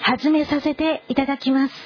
始めさせていただきます。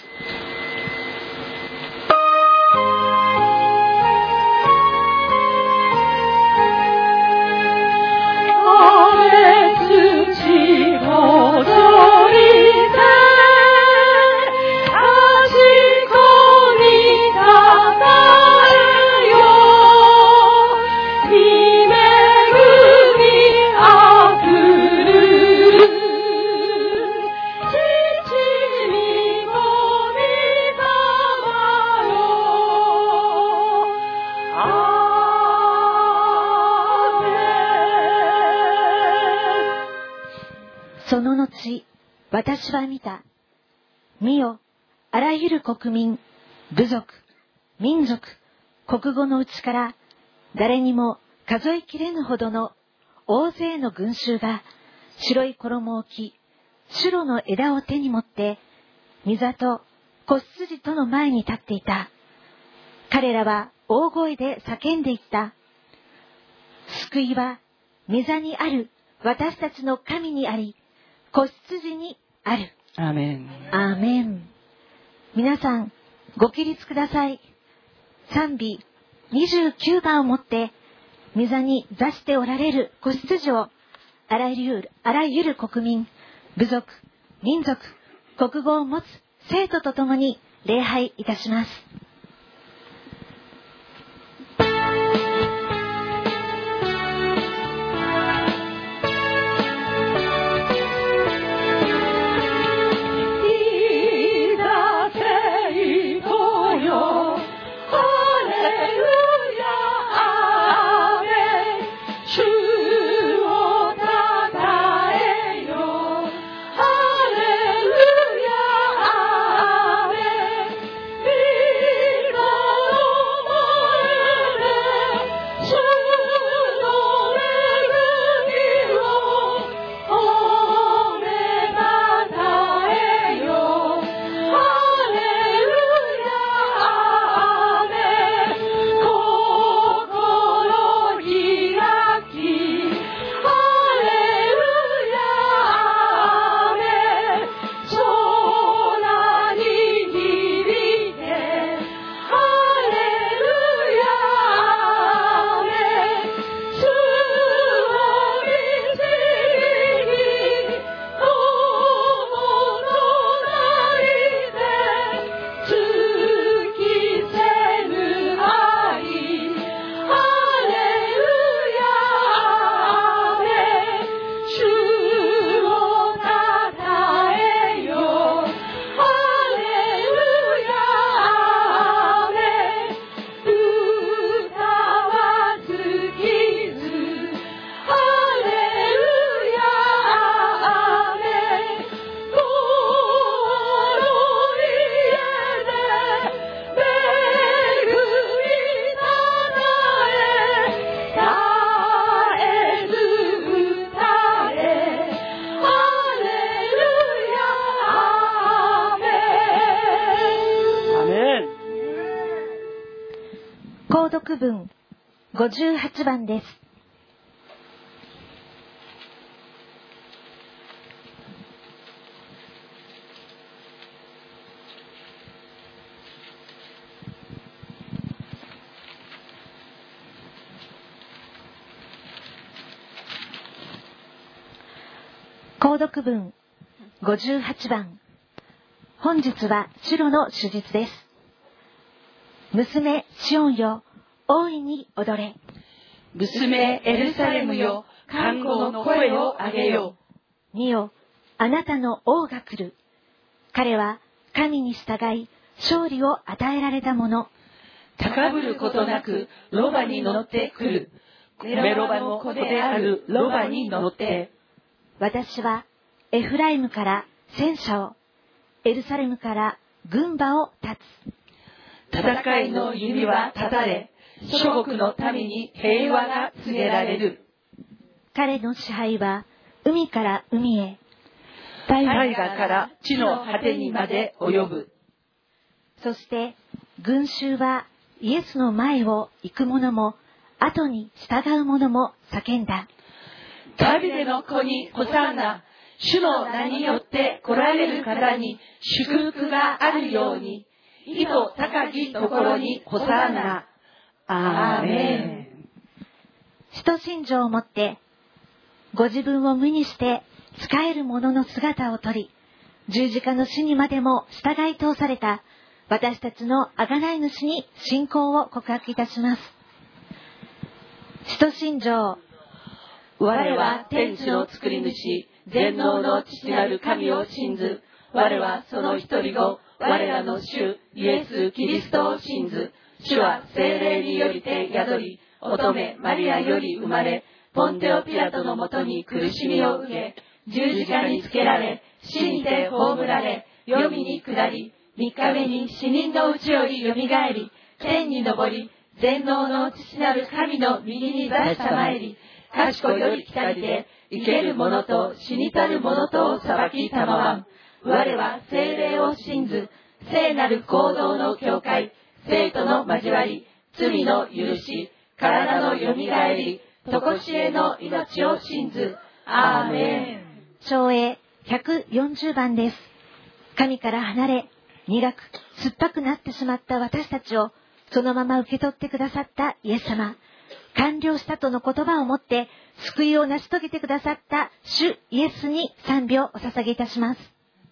その後、私は見た。見よ、あらゆる国民、部族、民族、国語のうちから、誰にも数えきれぬほどの大勢の群衆が、白い衣を着、シュロの枝を手に持って、御座と子羊との前に立っていた。彼らは大声で叫んでいった。救いは御座にある私たちの神にあり、子羊にある。 アーメン。 アーメン。皆さん、ご起立ください。賛美29番をもって、御座に座しておられる子羊を、あらゆる国民、部族、民族、国語を持つ生徒とともに礼拝いたします。購読文58番です。購読文58番。本日はシュロの主日です。娘シオンよ、大いに踊れ。 娘エルサレムよ、歓呼の声を上げよ。 見よ、あなたの王が来る。彼は神に従い勝利を与えられたもの。 高ぶることなくロバに乗ってくる。メロバの子であるロバに乗って。 私はエフライムから戦車を、エルサレムから軍馬を立つ。 戦いの弓は立たれ、諸国の民に平和が告げられる。 彼の支配は海から海へ、 大河から地の果てにまで及ぶ。 そして群衆はイエスの前を行く者も後に従う者も叫んだ。 ダビデの子にホサンナ、 主の名によって来られる方に祝福があるように、意図高きところにホサーナ。アーメン。 使徒信条をもって、ご自分を無にして仕える者の姿をとり、十字架の死にまでも従い通された私たちの贖い主に信仰を告白いたします。使徒信条。 我は天地の作り主、全能の父なる神を信ず。我はその一人子、我らの主、イエス・キリストを信ず。主は聖霊によりて宿り、乙女マリアより生まれ、ポンテオ・ピラトのもとに苦しみを受け、十字架につけられ、死にて葬られ、黄泉に下り、3日目に死人のうちよりよみがえり、天に昇り、全能の父なる神の右に座したまえり、賢より来たりで、生ける者と死にたる者とを裁きたまわん。我は聖霊を信ず、聖なる行動の教会、聖との交わり、罪の許し、体のよみがえり、とこしえの命を信ず。アーメン。 唱詠140番です。神から離れ、苦く酸っぱくなってしまった私たちをそのまま受け取ってくださったイエス様、完了したとの言葉をもって救いを成し遂げてくださった主イエスに賛美をお捧げいたします。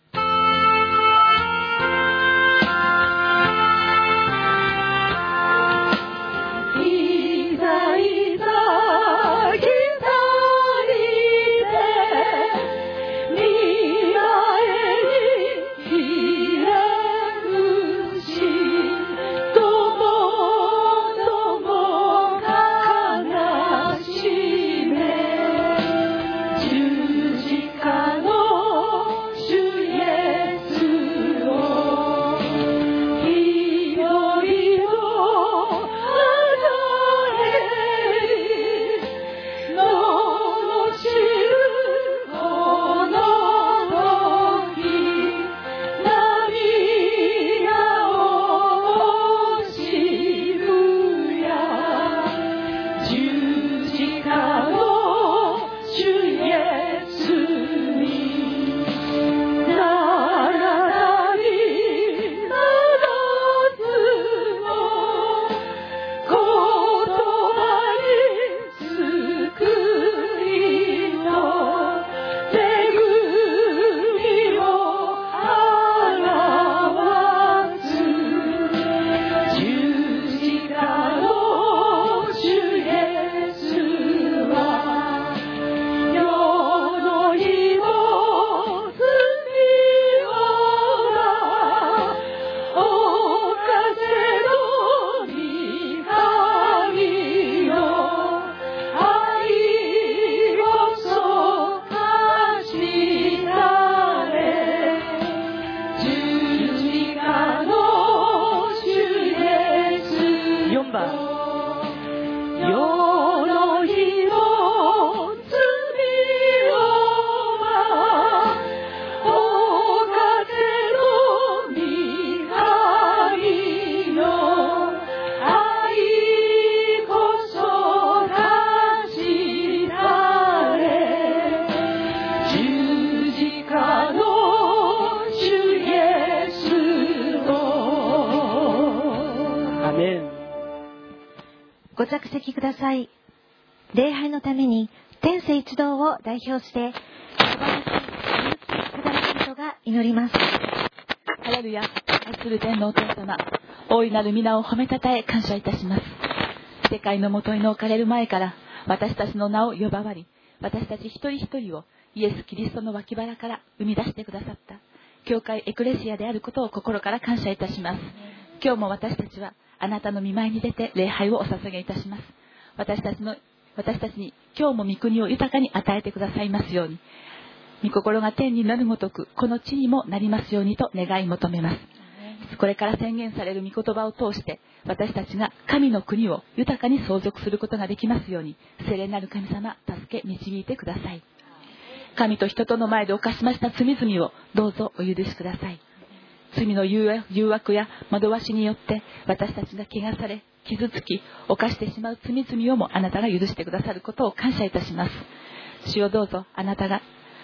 ご着席ください。礼拝のために天聖一同を代表して素晴らしい働き人が祈ります。 ハレルヤ。愛する天のお父様、大いなる皆を褒めたたえ感謝いたします。世界のもとに置かれる前から私たちの名を呼ばわり、私たち一人一人をイエス・キリストの脇腹から生み出してくださった教会エクレシアであることを心から感謝いたします。今日も私たちはあなたの御前に出て礼拝をお捧げいたします。私たちに今日も御国を豊かに与えてくださいますように、御心が天になるごとくこの地にもなりますようにと願い求めます。これから宣言される御言葉を通して私たちが神の国を豊かに相続することができますように、聖霊なる神様、助け導いてください。神と人との前で犯しました罪々をどうぞお許しください。罪の誘惑や惑わしによって私たちが汚され傷つき犯してしまう罪々をもあなたが許してくださることを感謝いたします。主よ、どうぞあなたが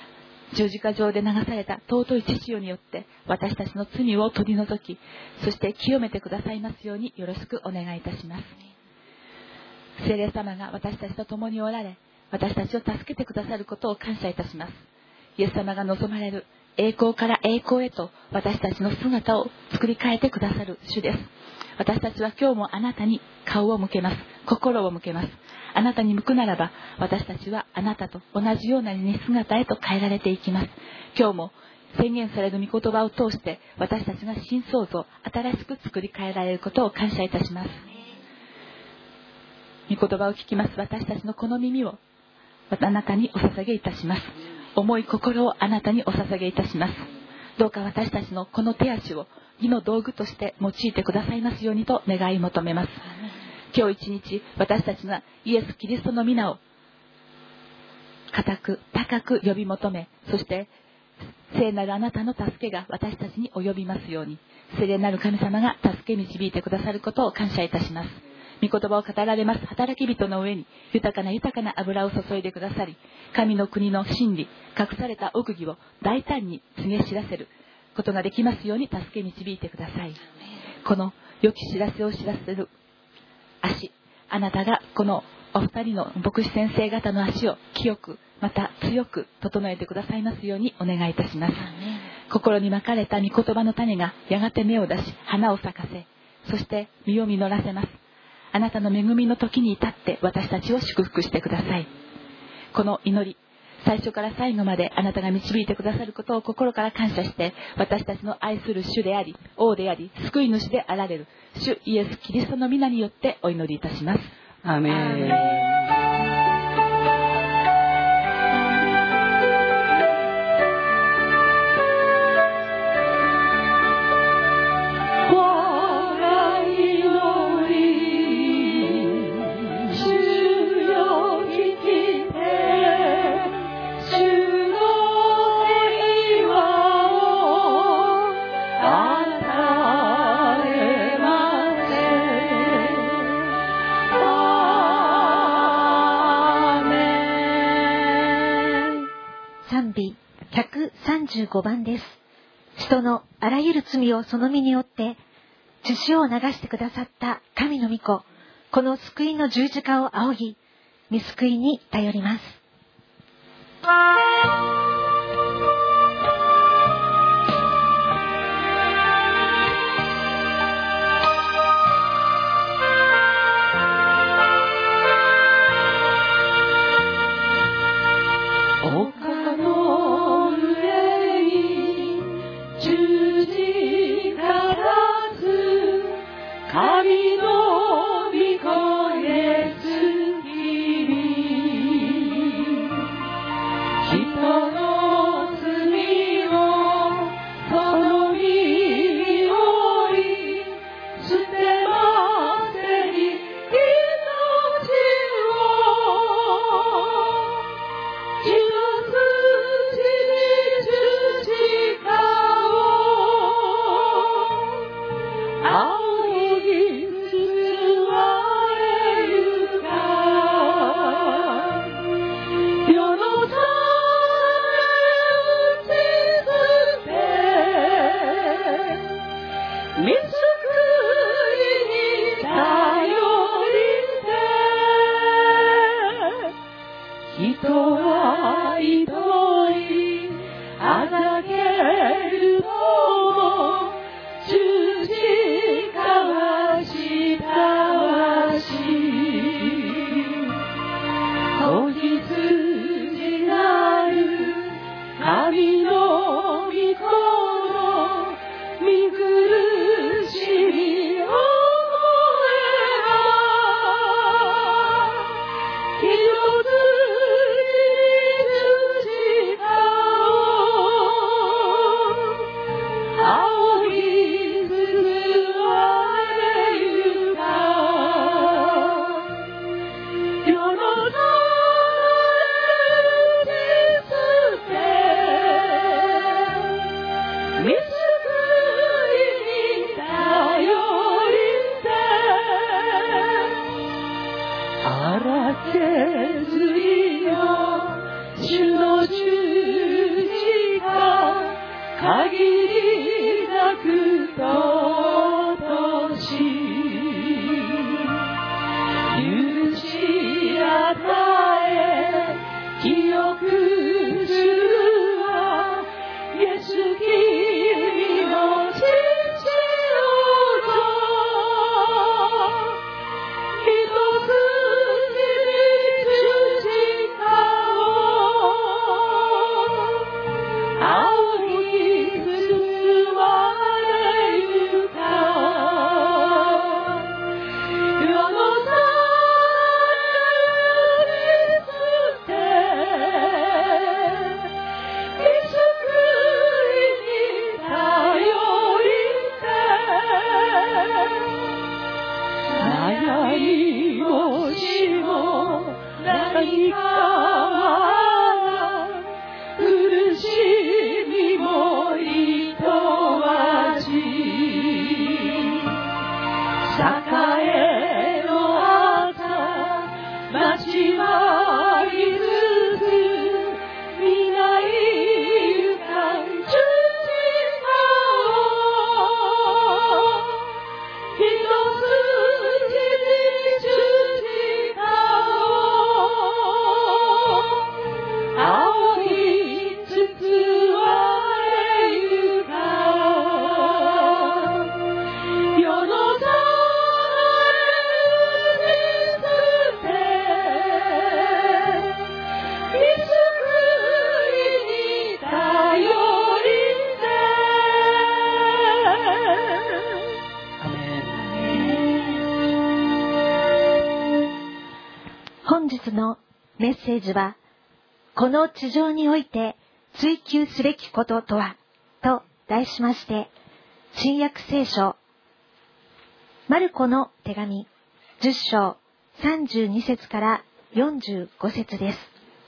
十字架上で流された尊い血潮によって私たちの罪を取り除き、そして清めてくださいますようによろしくお願いいたします。聖霊様が私たちと共におられ、私たちを助けてくださることを感謝いたします。イエス様が望まれる栄光から栄光へと私たちの姿を作り変えてくださる主です。私たちは今日もあなたに顔を向けます。心を向けます。あなたに向くならば、私たちはあなたと同じような姿へと変えられていきます。今日も宣言される御言葉を通して、私たちが新創造、新しく作り変えられることを感謝いたします。御言葉を聞きます私たちのこの耳をあなたにお捧げいたします。重い心をあなたにお捧げいたします。どうか私たちのこの手足を義の道具として用いてくださいますようにと願い求めます。今日一日私たちがイエス・キリストの皆を固く高く呼び求め、そして聖なるあなたの助けが私たちに及びますように、聖霊なる神様が助け導いてくださることを感謝いたします。御言葉を語られます働き人の上に豊かな油を注いでくださり、神の国の真理、隠された奥義を大胆に告げ知らせることができますように助け導いてください。この良き知らせを知らせる足、あなたがこのお二人の牧師先生方の足を清くまた強く整えてくださいますようにお願いいたします。心にまかれた御言葉の種がやがて芽を出し花を咲かせ、そして実を実らせます。あなたの恵みの時に至って私たちを祝福してください。この祈り、最初から最後まであなたが導いてくださることを心から感謝して、私たちの愛する主であり王であり救い主であられる主イエス・キリストの皆によってお祈りいたします。 アーメン。 135番です。人のあらゆる罪をその身に負って血潮を流してくださった神の御子、この救いの十字架を仰ぎ、御救いに頼ります。 仰ぎなく尊し許し与え清くするはイエス君の父を一つに十字架を青い包まれゆか世の中に捨て救いに頼りて悩みもしも何か苦しみもいとわし栄の朝待ちわびつつ皆ゆかん十字架を一つに十字架を青い包まれゆか世の中に捨て救いに頼りてアメン。 本日のメッセージは、この地上において追求すべきこととはと題しまして、新約聖書マルコの手紙10章32節から45節です。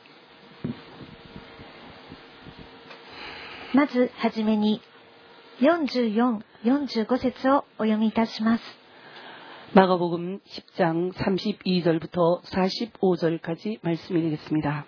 まずはじめに44、45節をお読みいたします。 마가복음 10장 32절부터 45절까지 말씀 읽겠습니다.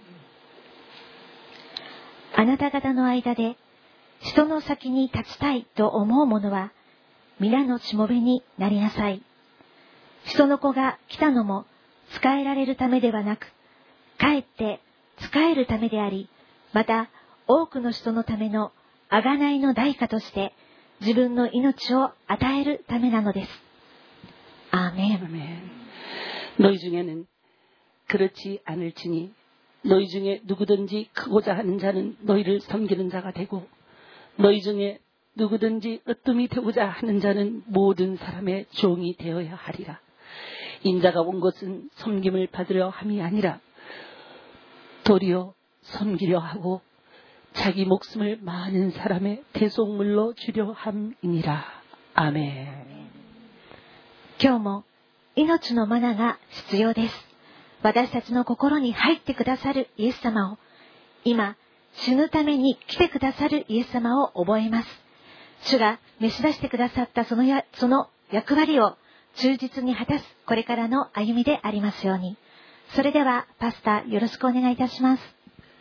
あなた方の間で人の先に立ちたいと思う者は皆のしもべになりなさい。人の子が来たのも仕えられるためではなく、かえって仕えるためであり、また多くの人のための贖いの代価として自分の命を与えるためなのです。アーメン。 아멘. 너희 중에는 그렇지 않을지니 너희 중에 누구든지 크고자 하는 자는 너희를 섬기는 자가 되고 너희 중에 누구든지 으뜸이 되고자 하는 자는 모든 사람의 종이 되어야 하리라. 인자가 온 것은 섬김을 받으려 함이 아니라 도리어 섬기려 하고 자기 목숨을 많은 사람의 대속물로 주려 함이니라. 아멘. 今日も命のマナが必要です。私たちの心に入ってくださるイエス様を、今死ぬために来てくださるイエス様を覚えます。主が召し出してくださったその役割を忠実に果たすこれからの歩みでありますように。それではパスタよろしくお願いいたします。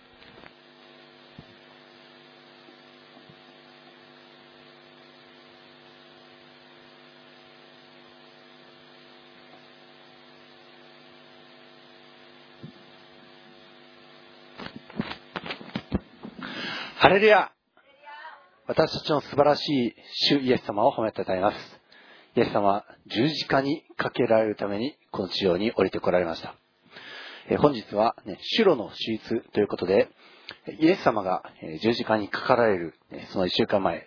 ハレルヤ。私たちの素晴らしい主イエス様を褒めたたえます。イエス様は十字架にかけられるためにこの地上に降りてこられました。本日は、シュロの手術ということで、イエス様が十字架にかかられるその1週間前、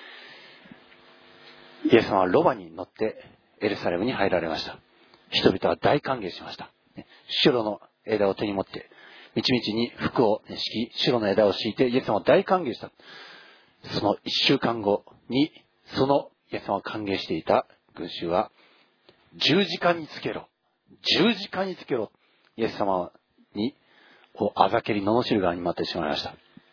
イエス様はロバに乗ってエルサレムに入られました。人々は大歓迎しました。シュロの枝を手に持ってみちみちに服を敷き、シュロの枝を敷いてイエス様を大歓迎した。その1週間後に、そのイエス様を歓迎していた群衆は、十字架につけろ、十字架につけろ、イエス様にあざけり罵る側に回ってしまいました。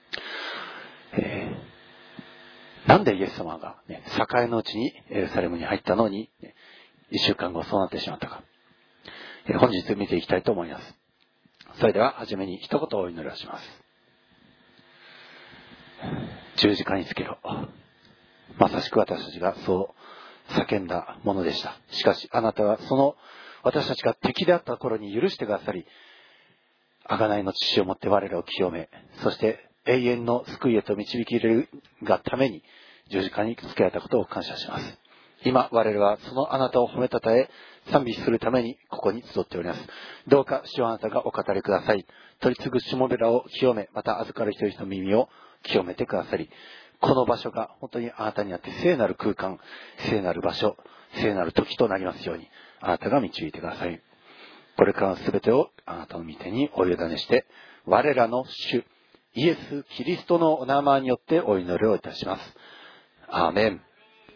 なんでイエス様が、栄のうちにエルサレムに入ったのに、1週間後そうなってしまったか。本日見ていきたいと思います。それでは初めに一言お祈りをします。十字架につけろ。 まさしく私たちがそう叫んだものでした。しかしあなたはその私たちが敵であった頃に許してくださり、贖いの父をもって我らを清め、そして永遠の救いへと導き入れるがために十字架につけられたことを感謝します。今我々はそのあなたを褒めたたえ賛美するためにここに集っております。どうか主はあなたがお語りください。取り次ぐしもべらを清め、また預かる人々の耳を清めてくださり、この場所が本当にあなたにあって聖なる空間、聖なる場所、聖なる時となりますようにあなたが導いてください。これからのすべてをあなたの御手にお委ねして、我らの主イエス・キリストのお名前によってお祈りをいたします。アーメン。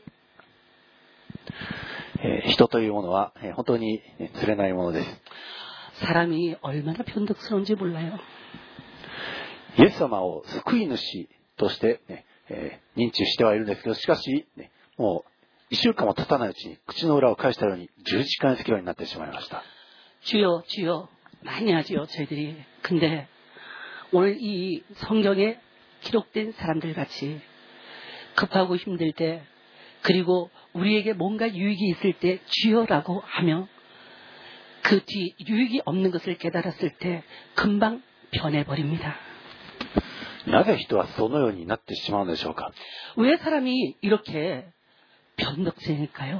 人というものは本当に釣れないものです。 사람이얼마나변덕스러운지몰라요。 イエス様を救い主として、認知してはいるんですけど、しかし、もう1週間も経たないうちに口の裏を返したように十字架につけるようになってしまいました。 주여 주여 많이 하지요 저희들이. 근데 오늘 이 성경에 기록된 사람들 같이 급하고 힘들 때, 그리고 우리에게 뭔가 유익이 있을 때 주여라고 하며 그 뒤 유익이 없는 것을 깨달았을 때 금방 변해버립니다. なぜ人はそのようになってしまうのでしょうか。 왜 사람이 이렇게 변덕쟁일까요?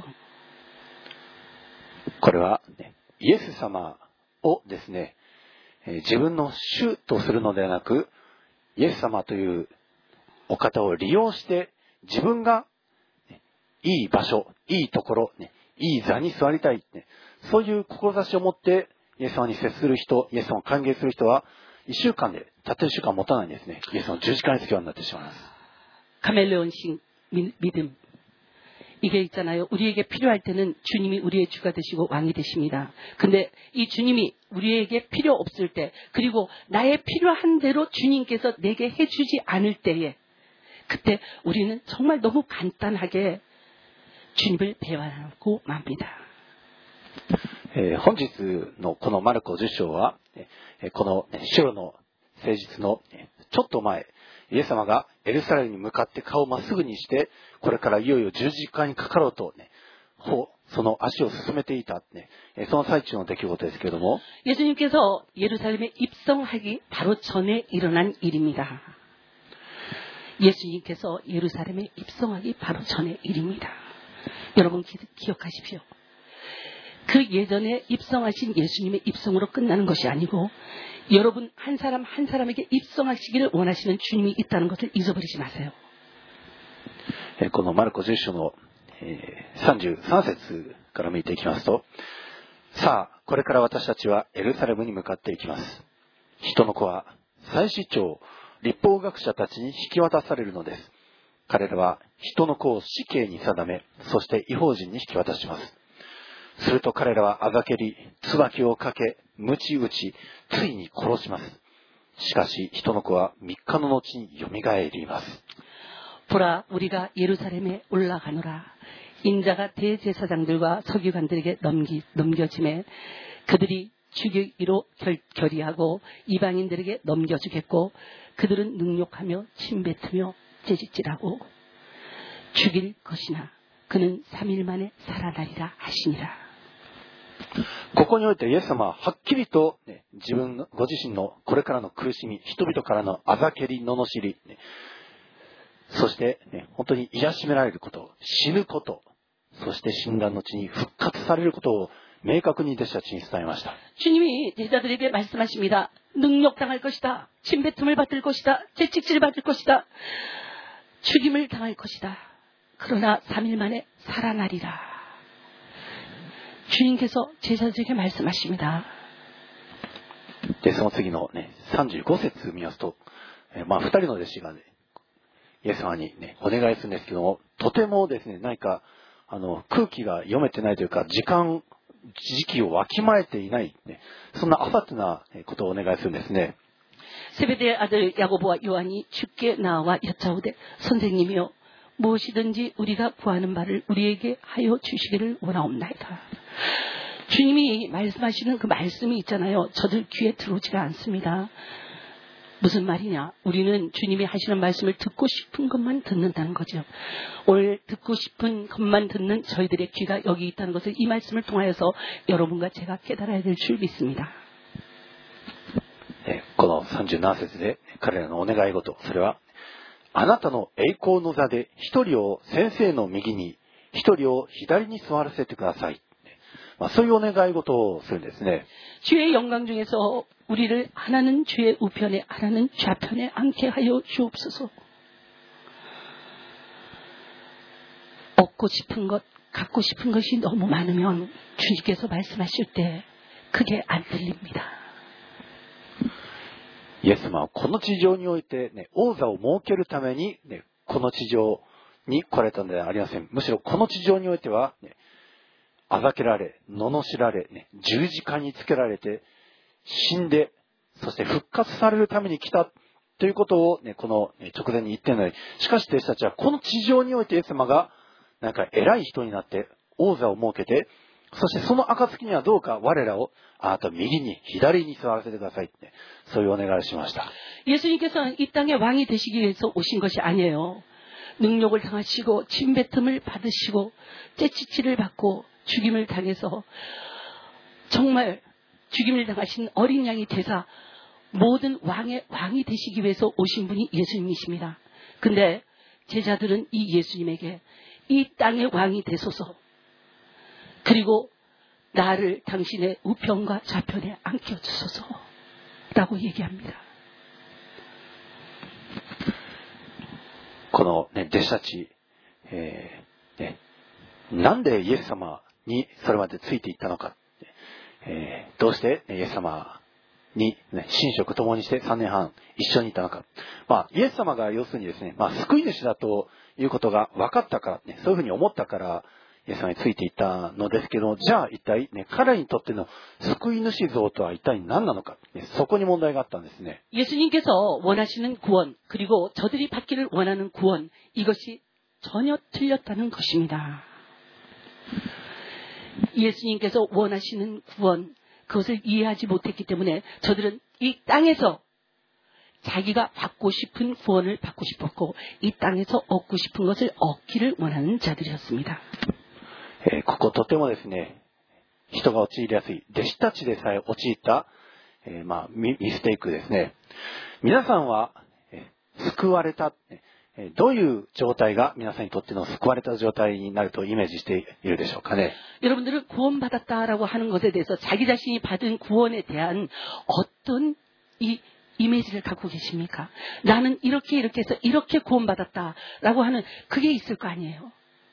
これは、イエス様をですね、自分の主とするのではなく、イエス様というお方を利用して自分がいい場所、いいところ、いい座に座りたい、そういう志を持ってイエス様に接する人、イエス様を歓迎する人は1週間で、たった1週間持たないんですね。イエス様の十字架につけるようになってしまいます。 카멜레온식 믿음. 이게 있잖아요. 우리에게 필요할 때는 주님이 우리의 주가 되시고 왕이 되십니다. 근데 이 주님이 우리에게 필요 없을 때, 그리고 나의 필요한 대로 주님께서 내게 해주지 않을 때에, 그때 우리는 정말 너무 간단하게 주님을 배반하고 맙니다. 本日のこのマルコ10章は、この主路の誠実のちょっと前、イエス様がエルサレムに向かって顔をまっすぐにして、これからいよいよ十字架にかかろうと、その足を進めていた、その最中の出来事ですけれども、 예수님께서 예루살렘에 입성하기 바로 전에 일어난 일입니다. 예수님께서 예루살렘에 입성하기 바로 전의 일입니다. 여러분 기억하십시오. 그 예전에 입성하신 예수님의 입성으로 끝나는 것이 아니고, 여러분 한 사람 한 사람에게 입성하시기를 원하시는 주님이 있다는 것을 잊어버리지 마세요. このマルコ10章の33節から見ていきますと、さあこれから私たちはエルサレムに向かっていきます。人の子は祭司長、律法学者たちに引き渡されるのです。彼らは人の子を死刑に定め、そして異邦人に引き渡します。すると彼らはあざけり、椿をかけ、鞭打ち、ついに殺します。しかし人の子は3日の後によみがえります。 보라, 우리가 예루살렘에 올라가노라. 인자가 대제사장들과 서기관들에게 넘겨짐에 그들이 죽이기로 결의하고 이방인들에게 넘겨주겠고, 그들은 능욕하며 침뱉으며 재짓질하고 죽일 것이나 그는 3일 만에 살아나리라 하시니라. ここにおいてイエス様ははっきりと、自分ご自身のこれからの苦しみ、人々からのあざけり、罵り、そして、本当に癒しめられること、死ぬこと、そして死んだ後に復活されることを明確に弟子たちに伝えました。 주님이 제자들에게 말씀하십니다. 능욕당할 것이다. 침뱉음을 받을 것이다. 채찍질을 받을 것이다. 죽임을 당할 것이다. 그러나 3일 만에 살아나리라. 주님께서 제자들에게 말씀하십니다. で、その次の35節見ますと、2人の弟子がイエス様にお願いするんですけども、とてもですね、何か空気が読めてないというか、時期をわきまえていない、そんな浅くなことをお願いするんですね。 세베대의 아들 야고보와 요한이 주께 나와 여짜오되, 선생님이여, 무엇이든지 우리가 구하는 바를 우리에게 하여 주시기를 원하옵나이다. 주님이 말씀하시는 그 말씀이 있잖아요. 저들 귀에 들어오지가 않습니다. 무슨 말이냐? 우리는 주님이 하시는 말씀을 듣고 싶은 것만 듣는다는 거죠. 오늘 듣고 싶은 것만 듣는 저희들의 귀가 여기 있다는 것을 이 말씀을 통하여서 여러분과 제가 깨달아야 될 줄 믿습니다. この37節で彼らのお願い事、それはあなたの栄光の座で一人を先生の右に、一人を左に座らせてください。そういうお願い事をするんですね。 주의 영광 중에서 우리를 하나는 주의 우편에 하나는 좌편에 앉게 하여 주옵소서. 얻고 싶은 것, 갖고 싶은 것이 너무 많으면 주님께서 말씀하실 때 그게 안 들립니다. イエス様はこの地上において、王座を設けるために、この地上に来られたのではありません。むしろこの地上においては、あざけられ、罵られ、十字架につけられて、死んで、そして復活されるために来たということを、この直前に言っているのに、しかし弟子たちはこの地上においてイエス様が、なんか偉い人になって王座を設けて、そしてその暁にはどうか我らをあなた右に左に座らせてくださいって、そういうお願いをしました。 예수님께서는 이 땅의 왕이 되시기 위해서 오신 것이 아니에요. 능력을 당하시고 침뱉음을 받으시고 째치치를 받고 죽임을 당해서 정말 죽임을 당하신 어린 양이 되사 모든 왕이 되시기 위해서 오신 분이 예수님이십니다. 근데 제자들은 이 예수님에게 이 땅의 왕이 되소서, 그리고 나를 당신의 우편과 좌편에 안겨주소서 라고 얘기합니다. この、弟子たち、なんでイエス様にそれまでついていったのか、どうしてイエス様に、寝食共にして3年半一緒にいたのか。イエス様が要するにですね、救い主だということが分かったから、そういうふうに思ったから、イエス様についていったのですけど、じゃあ一体、彼にとっての救い主像とは一体何なのか、そこに問題があったんですね。 예수님께서 원하시는 구원, 그리고 저들이 받기를 원하는 구원, 이것이 전혀 틀렸다는 것입니다. 예수님께서 원하시는 구원, 그것을 이해하지 못했기 때문에 저들은 이 땅에서 자기가 받고 싶은 구원을 받고 싶었고, 이 땅에서 얻고 싶은 것을 얻기를 원하는 자들이었습니다. こことてもですね、人が陥りやすい、弟子たちでさえ陥った、ミステイクですね。皆さんは、救われた、どういう状態が皆さんにとっての救われた状態になるとイメージしているでしょうかね。 여러분들은 구원받았다라고 하는 것에 대해서 자기 자신이 받은 구원에 대한 어떤 이미지를 갖고 계십니까? 나는 이렇게 해서 이렇게 구원받았다라고 하는 그게 있을 거 아니에요.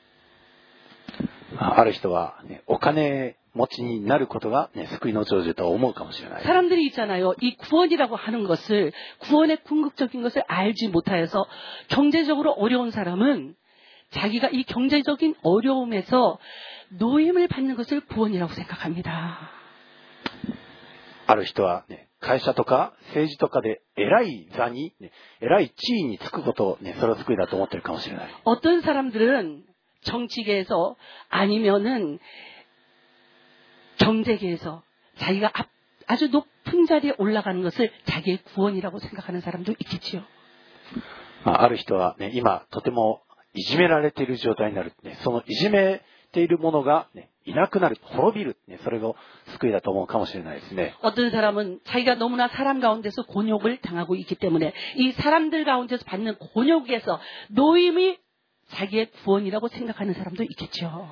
ある人は、お金持ちになることが、救いの成就と思うかもしれない。 사람들이 있잖아요. 이 구원이라고 하는 것을, 구원의 궁극적인 것을 알지 못하여서 경제적으로 어려운 사람은 자기가 이 경제적인 어려움에서 노임을 받는 것을 구원이라고 생각합니다. ある人は、会社とか政治とかで偉い座に、偉い地位につくことを、それを救いだと思っているかもしれない。 어떤 사람들은 정치계에서 아니면은 경제계에서 자기가 아주 높은 자리에 올라가는 것을 자기의 구원이라고 생각하는 사람도 있겠지요. ある人は、今とてもいじめられている状態になる。そのいじめているものが、いなくなる、滅びる。それが救いだと思うかもしれないですね。 어떤 사람은 자기가 너무나 사람 가운데서 곤욕을 당하고 있기 때문에 이 사람들 가운데서 받는 곤욕에서 노임이 자기의 구원이라고 생각하는 사람도 있겠죠.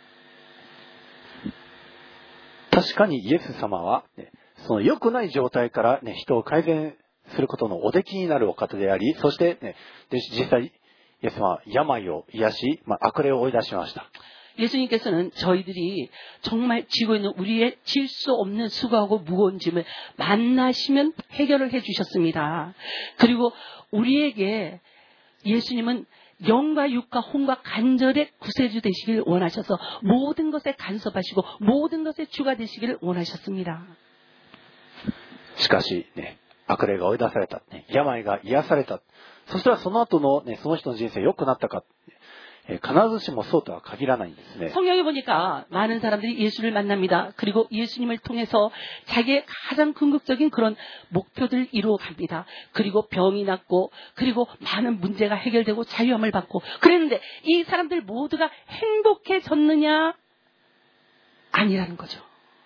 確かにイエス様は、その良くない状態から、人を改善することのおできになるお方であり、そして、実際イエス様は病を癒し、悪霊を追い出しました。 예수님께서는 저희들이 정말 지고 있는 우리의 질 수 없는 수고하고 무거운 짐을 만나시면 해결을 해주셨습니다. 그리고 우리에게 예수님은 영과 육과 혼과 간절의 구세주 되시길 원하셔서 모든 것에 간섭하시고 모든 것에 주가 되시기를 원하셨습니다. しかし、悪霊が追い出された、病が癒された、そしたらその後の、その人の人生良くなったか、 必ずしもそうとは限らないんですね。 성경에 보니까 많은 사람들이 예수를 만납니다. 그리고 예수님을 통해서 자기의 가장 궁극적인 그런 목표들을 이루어 갑니다. 그리고 병이 낫고 그리고 많은 문제가 해결되고 자유함을 받고 그랬는데 이 사람들 모두가 행복해졌느냐? 아니라는 거죠.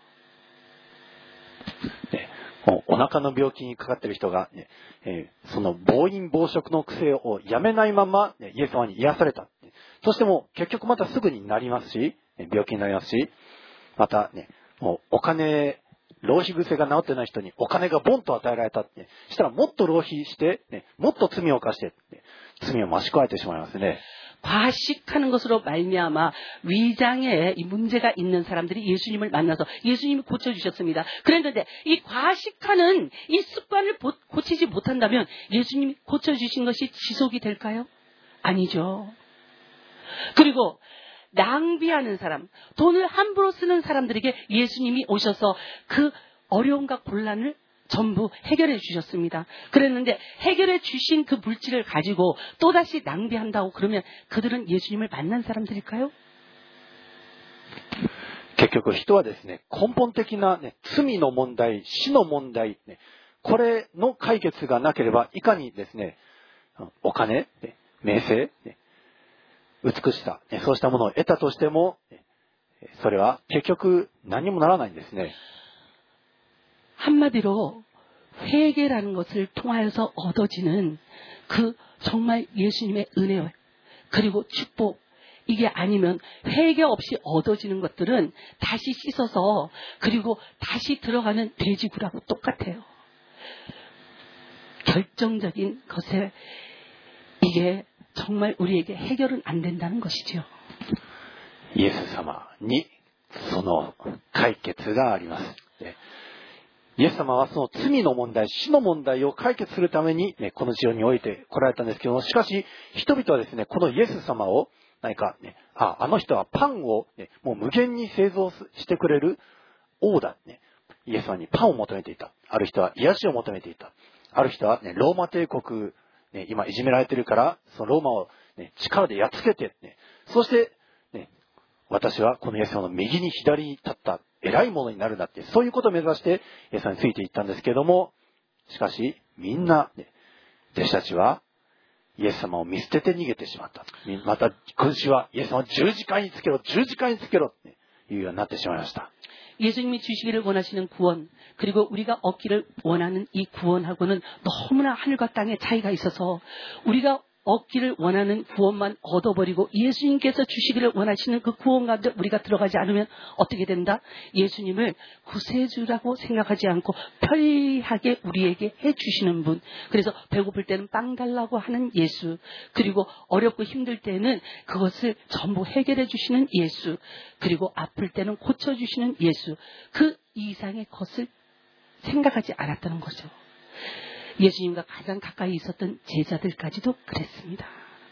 お腹の病気にかかっている人が、その暴飲暴食の癖をやめないまま、イエス様に癒された。そしても結局またすぐになりますし、病気になりますし、またね、もうお金、浪費癖が治ってない人にお金がボンと与えられた。したらもっと浪費して、もっと罪を犯して、罪を増し加えてしまいますね。 과식하는 것으로 말미암아 위장에 이 문제가 있는 사람들이 예수님을 만나서 예수님이 고쳐주셨습니다. 그랬는데 이 과식하는 이 습관을 고치지 못한다면 예수님이 고쳐주신 것이 지속이 될까요? 아니죠. 그리고 낭비하는 사람, 돈을 함부로 쓰는 사람들에게 예수님이 오셔서 그 어려움과 곤란을 전부 해결해 주셨습니다. 그랬는데 해결해 주신 그 물질을 가지고 또다시 낭비한다고 그러면 그들은 예수님을 만난 사람들일까요? 結局人はですね、根本的な、罪の問題、死の問題、これの解決がなければいかにですね、お金、名声、美しさ、そうしたものを得たとしても、それは結局何もならないんですね。 한마디로 회개라는 것을 통하여서 얻어지는 그 정말 예수님의 은혜 그리고 축복 이게 아니면 회개 없이 얻어지는 것들은 다시 씻어서 그리고 다시 들어가는 돼지구라고 똑같아요. 결정적인 것에 이게 정말 우리에게 해결은 안 된다는 것이죠. イエス様にその解決があります。イエス様はその罪の問題、死の問題を解決するために、この地上において来られたんですけども、しかし人々はですね、このイエス様を何かね、あの人はパンを、もう無限に製造してくれる王だ、イエス様にパンを求めていた。ある人は癒しを求めていた。ある人は、ローマ帝国、今いじめられているから、そのローマを、力でやっつけて、そして、私はこのイエス様の右に左に立った偉いものになるんだって、そういうことを目指してイエス様についていったんですけれども、しかしみんな、弟子たちはイエス様を見捨てて逃げてしまった。また群衆はイエス様を十字架につけろ、十字架につけろっていうようになってしまいました。 예수님이 주시기를 원하시는 구원 그리고 우리가 얻기를 원하는 이 구원하고는 너무나 하늘과 땅의 차이가 있어서 우리가 얻기를 원하는 구원만 얻어버리고 예수님께서 주시기를 원하시는 그 구원 가운데 우리가 들어가지 않으면 어떻게 된다? 예수님을 구세주라고 생각하지 않고 편리하게 우리에게 해주시는 분. 그래서 배고플 때는 빵 달라고 하는 예수. 그리고 어렵고 힘들 때는 그것을 전부 해결해 주시는 예수. 그리고 아플 때는 고쳐주시는 예수. 그 이상의 것을 생각하지 않았다는 거죠. 예수님과 가장 가까이 있었던 제자들까지도 그랬습니다.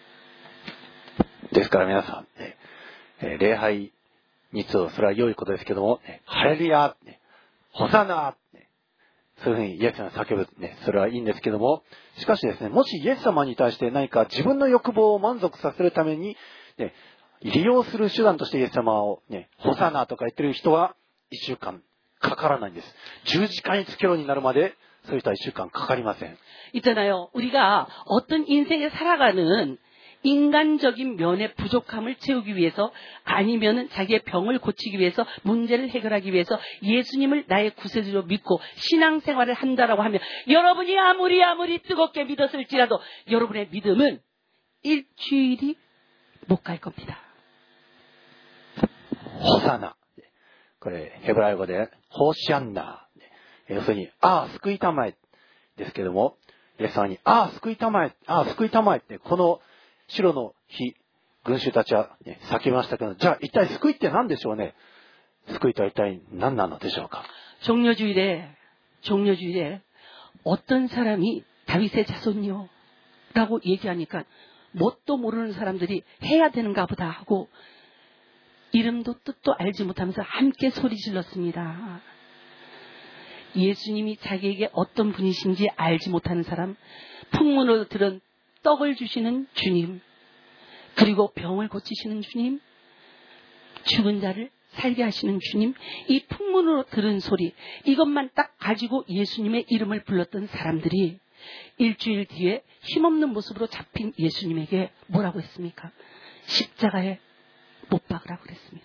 ですから皆さん、礼拝にそれは良いことですけども、ハレルヤ、ホサナ、そういうふうにイエス様が叫ぶ、それはいいんですけども、しかしですね、もしイエス様に対して何か自分の欲望を満足させるために、利用する手段としてイエス様を、ホサナとか言ってる人は1週間かからないんです。十字架につけろになるまで そういう人は1週間かかりません。 있잖아요. 우리가 어떤 인생에 살아가는 인간적인 면의 부족함을 채우기 위해서 아니면은 자기의 병을 고치기 위해서 문제를 해결하기 위해서 예수님을 나의 구세주로 믿고 신앙생활을 한다라고 하면 여러분이 아무리 뜨겁게 믿었을지라도 여러분의 믿음은 일주일이 못 갈 겁니다. 호사나. これヘブライ語でホシャンナ。 要するに、救いたまえですけども、イエス様に、救いたまえ、救いたまえって、この白の日、群衆たちは、叫びましたけど、じゃあ一体救いって何でしょうね。救いとは一体何なのでしょうか。 종려주일에 어떤 사람이 다윗의 자손이요 라고 얘기하니까 뭣도 모르는 사람들이 해야 되는가 보다 하고 이름도 뜻도 알지 못하면서 함께 소리 질렀습니다. 예수님이 자기에게 어떤 분이신지 알지 못하는 사람, 풍문으로 들은 떡을 주시는 주님, 그리고 병을 고치시는 주님, 죽은 자를 살게 하시는 주님, 이 풍문으로 들은 소리, 이것만 딱 가지고 예수님의 이름을 불렀던 사람들이 일주일 뒤에 힘없는 모습으로 잡힌 예수님에게 뭐라고 했습니까? 십자가에 못 박으라고 그랬습니다.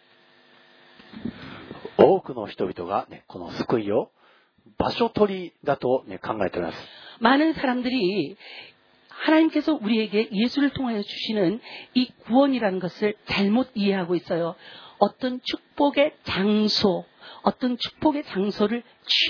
多くの人々が、ね、この救いを場所取りだと、ね、考えております。 많은 사람들이 하나님께서 우리에게 예수를 통하여 주시는 이 구원이라는 것을 잘못 이해하고 있어요. 어떤 축복의 장소, 어떤 축복의 장소를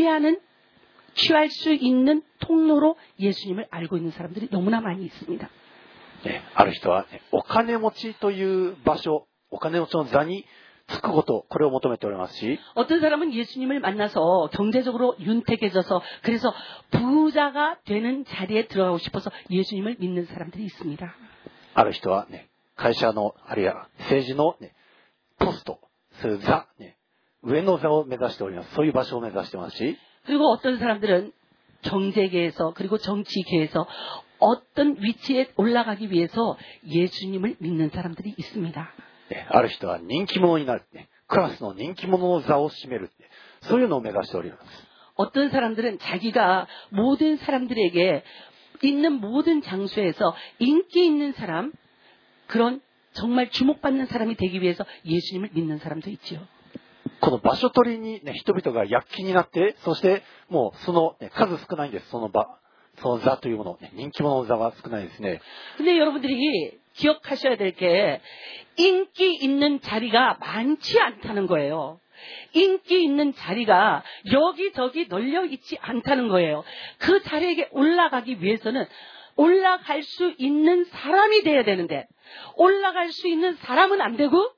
취할 수 있는 통로로 예수님을 알고 있는 사람들이 너무나 많이 있습니다. ね、ある人は、ね、お金持ちという場所、お金持ちの座につくこと、これを求めておりますし、 어떤 사람은 예수님을 만나서 경제적으로 윤택해져서 그래서 부자가 되는 자리에 들어가고 싶어서 예수님을 믿는 사람들이 있습니다. ある人は、ね、会社の、あるいは政治の、ね、ポスト、そういう座、ね、上の座を目指しております。そういう場所を目指してますし、 그리고 어떤 사람들은 경제계에서 그리고 정치계에서 어떤 위치에 올라가기 위해서 예수님을 믿는 사람들이 있습니다. ね、ある人は人気者になる、ね、クラスの人気者の座を占める、ね、そういうのを目指しております。 어떤 사람들은 자기가 모든 사람들에게 있는 모든 장소에서 인기 있는 사람, 그런 정말 주목받는 사람이 되기 위해서 예수님을 믿는 사람도 있지요. この場所取りに、ね、人々が躍起になって、そしてもうその、ね、数少ないんです。その座というもの、ね、人気者の座は少ないですね。 근데 여러분들이 기억하셔야 될 게 인기 있는 자리가 많지 않다는 거예요. 인기 있는 자리가 여기저기 널려 있지 않다는 거예요. 그 자리에 올라가기 위해서는 올라갈 수 있는 사람이 돼야 되는데 올라갈 수 있는 사람은 안 되고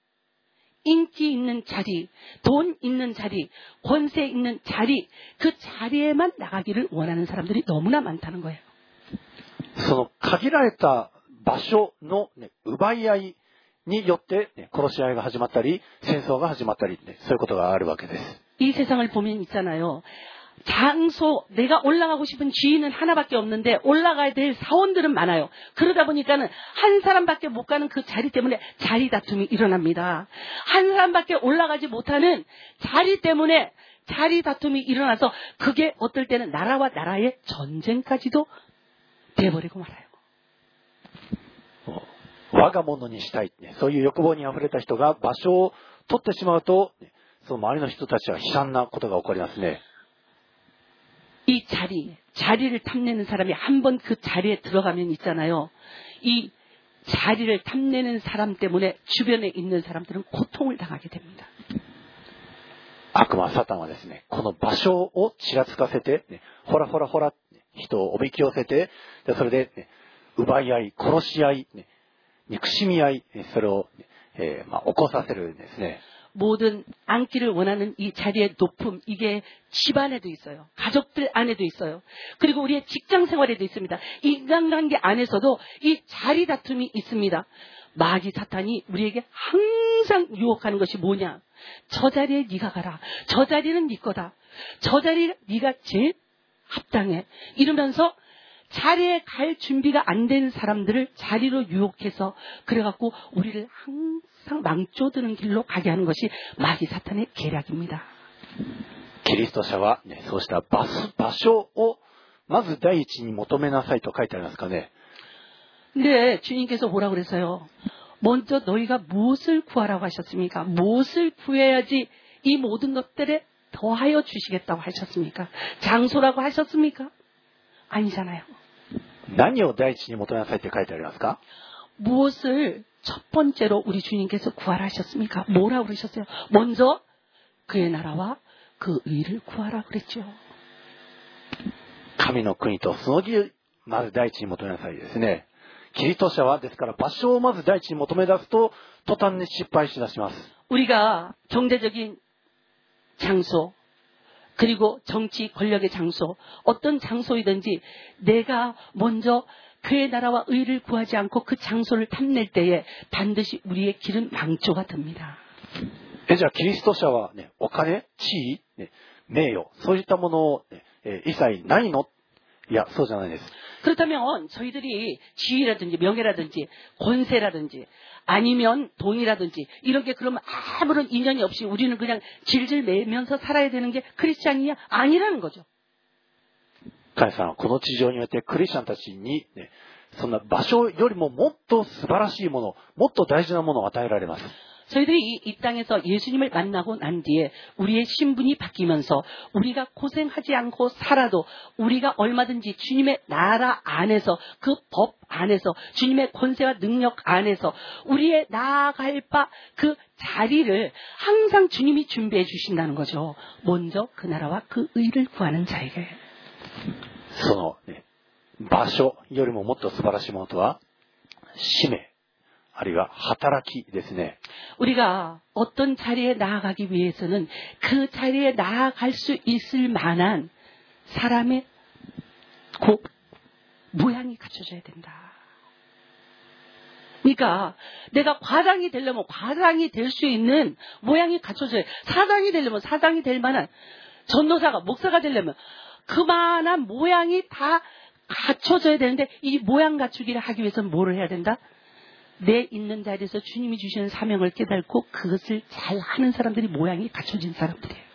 인기 있는 자리, 돈 있는 자리, 권세 있는 자리, 그 자리에만 나가기를 원하는 사람들이 너무나 많다는 거예요. その限られた場所の、ね、奪い合いによって、ね、殺し合いが始まったり、戦争が始まったり、ね、そういうことがあるわけです。 이 세상을 보면 있잖아요. 장소, 내가 올라가고 싶은 지인은 하나밖에 없는데 올라가야 될 사원들은 많아요. 그러다 보니까는 한 사람밖에 못 가는 그 자리 때문에 자리 다툼이 일어납니다. 한 사람밖에 올라가지 못하는 자리 때문에 자리 다툼이 일어나서 그게 어떨 때는 나라와 나라의 전쟁까지도 돼버리고 말아요. 我が物にしたい、ね、そういう欲望にあふれた人が場所を取ってしまうと、ね、その周りの人たちは悲惨なことが起こりますね。 이 자리를 탐내는 사람이 한 번 그 자리에 들어가면 있잖아요. 이 자리를 탐내는 사람 때문에 주변에 있는 사람들은 고통을 당하게 됩니다. 悪魔サタンはですね、この場所をちらつかせて、ね、ほらほらほら、人をおびき寄せて、でそれで、ね、奪い合い、殺し合い、ね、憎しみ合い、それを、起こさせるんですね。 모든 앉기를 원하는 이 자리의 높음, 이게 집안에도 있어요. 가족들 안에도 있어요. 그리고 우리의 직장 생활에도 있습니다. 인간관계 안에서도 이 자리 다툼이 있습니다. 마귀 사탄이 우리에게 항상 유혹하는 것이 뭐냐? 저 자리에 네가 가라. 저 자리는 네 거다. 저 자리에 네가 제일 합당해. 이러면서 자리에 갈 준비가 안 된 사람들을 자리로 유혹해서 그래갖고 우리를 항상 망조드는 길로 가게 하는 것이 마귀 사탄의 계략입니다. キリスト者は、ね、そうした場所をまず第一に求めなさいと書いてありますかね。 근데 주님께서 뭐라고 그랬어요? 먼저 너희가 무엇을 구하라고 하셨습니까? 무엇을 구해야지 이 모든 것들에 더하여 주시겠다고 하셨습니까? 장소라고 하셨습니까? 아니잖아요. 何を第一に求めなさいって書いてありますか？ 무엇을 첫 번째로 우리 주님께서 구하라 하셨습니까? 뭐라고 그러셨어요? 먼저 그의 나라와 그 의를 구하라 그랬죠. 神の国とその義をまず第一に求めなさいですね。キリスト者はですから場所をまず第一に求め出すと途端に失敗しだします。 우리가 경제적인 장소 그리고 정치 권력의 장소 어떤 장소이든지 내가 먼저 그의 나라와 의를 구하지 않고 그 장소를 탐낼 때에 반드시 우리의 길은 망조가 됩니다. じゃあキリスト者は、ね、お金、地位、ね、名誉そういったものを、ね、一切ないの？いやそうじゃないです。 그렇다면 저희들이 지위라든지 명예라든지 권세라든지 아니면 돈이라든지 이런 게 그러면 아무런 인연이 없이 우리는 그냥 질질 매면서 살아야 되는 게 크리스찬이냐? 아니라는 거죠. 神様はこの地上においてクリスチャンたちに、ね、そんな場所よりももっと素晴らしいもの、もっと大事なものを与えられます。 저희들이 이 땅에서 예수님을 만나고 난 뒤에 우리의 신분이 바뀌면서 우리가 고생하지 않고 살아도 우리가 얼마든지 주님의 나라 안에서 그 법 안에서 주님의 권세와 능력 안에서 우리의 나아갈 바 그 자리를 항상 주님이 준비해 주신다는 거죠. 먼저 그 나라와 그 의를 구하는 자에게. その、ね、場所よりももっと素晴らしいものとは、使命、あるいは働きですね。 우리가 어떤 자리에 나아가기 위해서는 그 자리에 나아갈 수 있을 만한 사람의 모양이 갖춰져야 된다. 그러니까 내가 과장이 되려면 과장이 될 수 있는 모양이 갖춰져야 돼. 사장이 되려면 사장이 될 만한 전도사가 목사가 되려면 그만한 모양이 다 갖춰져야 되는데 이 모양 갖추기를 하기 위해서는 뭐를 해야 된다? 내 있는 자리에서 주님이 주시는 사명을 깨닫고 그것을 잘 하는 사람들이 모양이 갖춰진 사람들이에요.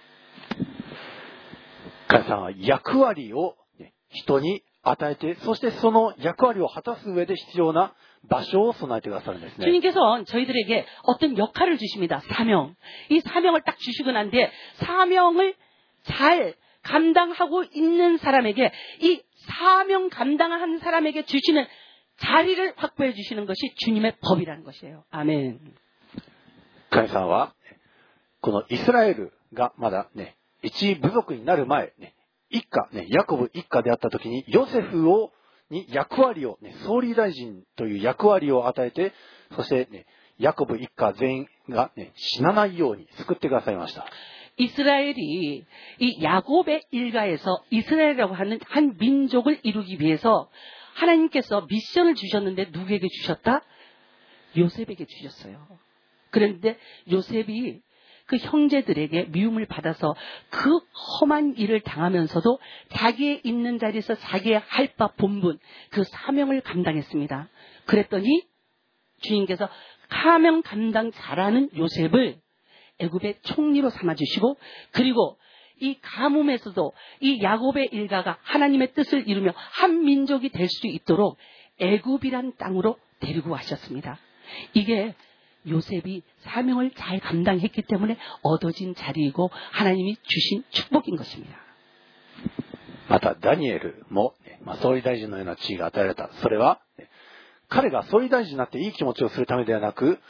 神様は役割を人に与えて、そしてその役割を果たす上で必要な場所を備えてくださるんですね。 주님께서 저희들에게 어떤 역할을 주십니다. 사명. 이 사명을 딱 주시고 난 뒤에 사명을 잘 감당하고 있는 사람에게 이 사명 감당한 사람에게 주시는 자리를 확보해 주시는 것이 주님의 법이라는 것이에요. 아멘. 神様はこのイスラエルがまだね、一部族になる前、ね、一家、ね、ヤコブ一家であった時にヨセフに役割を、ね、総理大臣という役割を与えて、そして、ね、ヤコブ一家全員が、ね、死なないように救ってくださいました。 이스라엘이 이 야곱의 일가에서 이스라엘이라고 하는 한 민족을 이루기 위해서 하나님께서 미션을 주셨는데 누구에게 주셨다? 요셉에게 주셨어요. 그런데 요셉이 그 형제들에게 미움을 받아서 그 험한 일을 당하면서도 자기의 있는 자리에서 자기의 할 바 본분, 그 사명을 감당했습니다. 그랬더니 주님께서 사명 감당 잘하는 요셉을 애굽의 총리로 삼아주시고 그리고 이 가뭄에서도 이 야곱의 일가가 하나님의 뜻을 이루며 한 민족이 될 수 있도록 애굽이란 땅으로 데리고 가셨습니다. 이게 요셉이 사명을 잘 감당했기 때문에 얻어진 자리이고 하나님이 주신 축복인 것입니다. またダニエルも、総理大臣のような地位が与えられた。それは彼が総理大臣になっていい気持ちをするためではなく、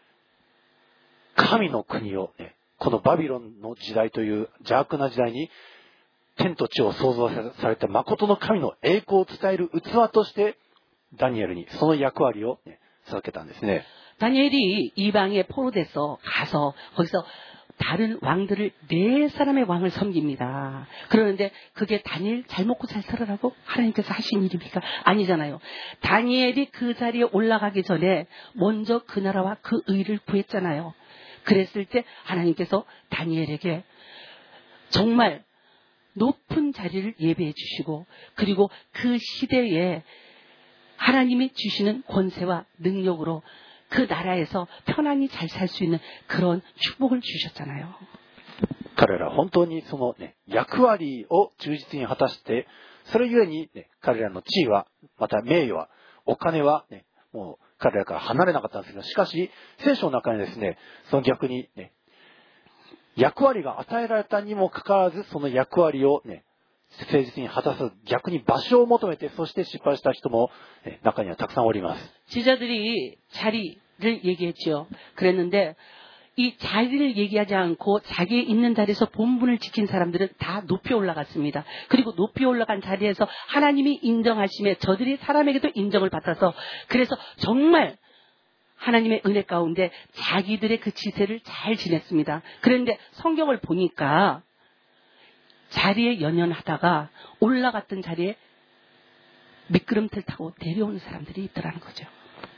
神の国を、このバビロンの時代という邪悪な時代に天と地を創造された誠の神の栄光を伝える器としてダニエルにその役割を、授けたんですね。 다니엘이 이방에 포로돼서 가서 거기서 다른 왕들을 4사람의 왕을 섬깁니다. 그러는데 그게 다니엘 잘 먹고 잘 살아라고 하나님께서 하신 일입니까? 아니잖아요. 다니엘이 그 자리에 올라가기 전에 먼저 그 나라와 그 의를 구했잖아요. 그랬을 때 하나님께서 다니엘에게 정말 높은 자리를 예배해 주시고 그리고 그 시대에 하나님이 주시는 권세와 능력으로 그 나라에서 편안히 잘 살 수 있는 그런 축복을 주셨잖아요. 彼らは本当にその、役割を忠実に果たして、それゆえに、彼らの地位は、また名誉は、お金は、もう彼らから離れなかったんですけど、しかし聖書の中にですね、その逆に、役割が与えられたにもかかわらず、その役割を誠実に果たす逆に場所を求めてそして失敗した人も中にはたくさんおります。 지자들이 자리를 얘기했죠. 그랬는데 이 자리를 얘기하지 않고 자기 있는 자리에서 본분을 지킨 사람들은 다 높이 올라갔습니다. 그리고 높이 올라간 자리에서 하나님이 인정하심에 저들이 사람에게도 인정을 받아서 그래서 정말 하나님의 은혜 가운데 자기들의 그 지세를 잘 지냈습니다. 그런데 성경을 보니까 자리에 연연하다가 올라갔던 자리에 미끄럼틀 타고 내려오는 사람들이 있더라는 거죠.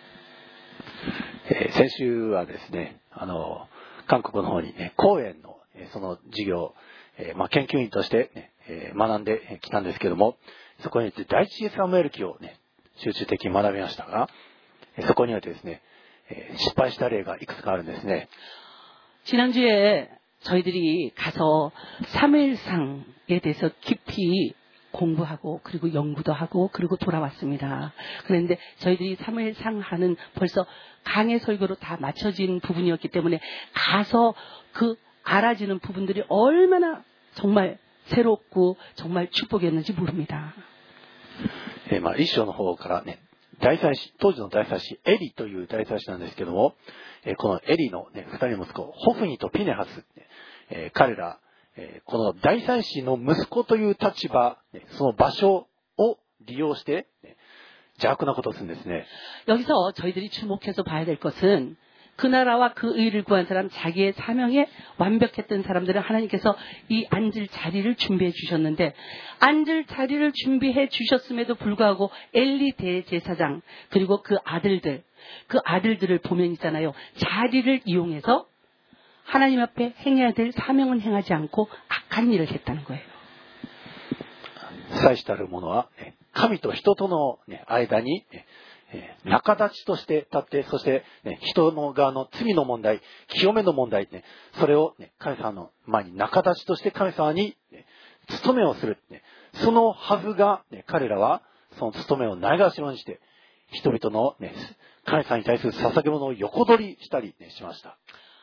先週はですね、韓国の方に、公園の、その授業、研究員として、学んできたんですけども、 そこに行って第一サムエル記をね、集中的に学びましたが、そこにはですね、失敗した例がいくつかあるんですね。 지난주에 저희들이 가서 사무엘상에 대해서 깊이 공부하고 그리고 연구도 하고 그리고 돌아왔습니다. 그런데 저희들이 사무엘상 하는 벌써 강의 설교로 다 맞춰진 부분이었기 때문에 가서 그 알아지는 부분들이 얼마나 정말 새롭고 정말 축복이었는지 모릅니다. 一章の方からね、大祭司、当時の大祭司、エリという大祭司なんですけども、このエリのね、二人の息子、ホフニとピネハス、彼ら、この大祭司の息子という立場、その場所を利用して、邪悪なことをするんですね。 여기서 저희들이 주목해서 봐야 될 것은 그 나라와 그 의를 구한 사람, 자기의 사명에 완벽했던 사람들은 하나님께서 이 앉을 자리를 준비해 주셨는데, 앉을 자리를 준비해 주셨음에도 불구하고 엘리 대제사장 그리고 그 아들들을 보면 있잖아요. 자리를 이용해서 하나님 앞에 행해야 될 사명은 행하지 않고 악한 일을 했다는 거예요. 祭司たる者は、神と人との間に、仲立ちとして立って、そして、人の側の罪の問題、清めの問題、それを、神様の前に仲立ちとして神様に、務めをする。そのはずが、彼らはその務めをないがしろにして、人々の、神様に対する捧げ物を横取りしたりしました。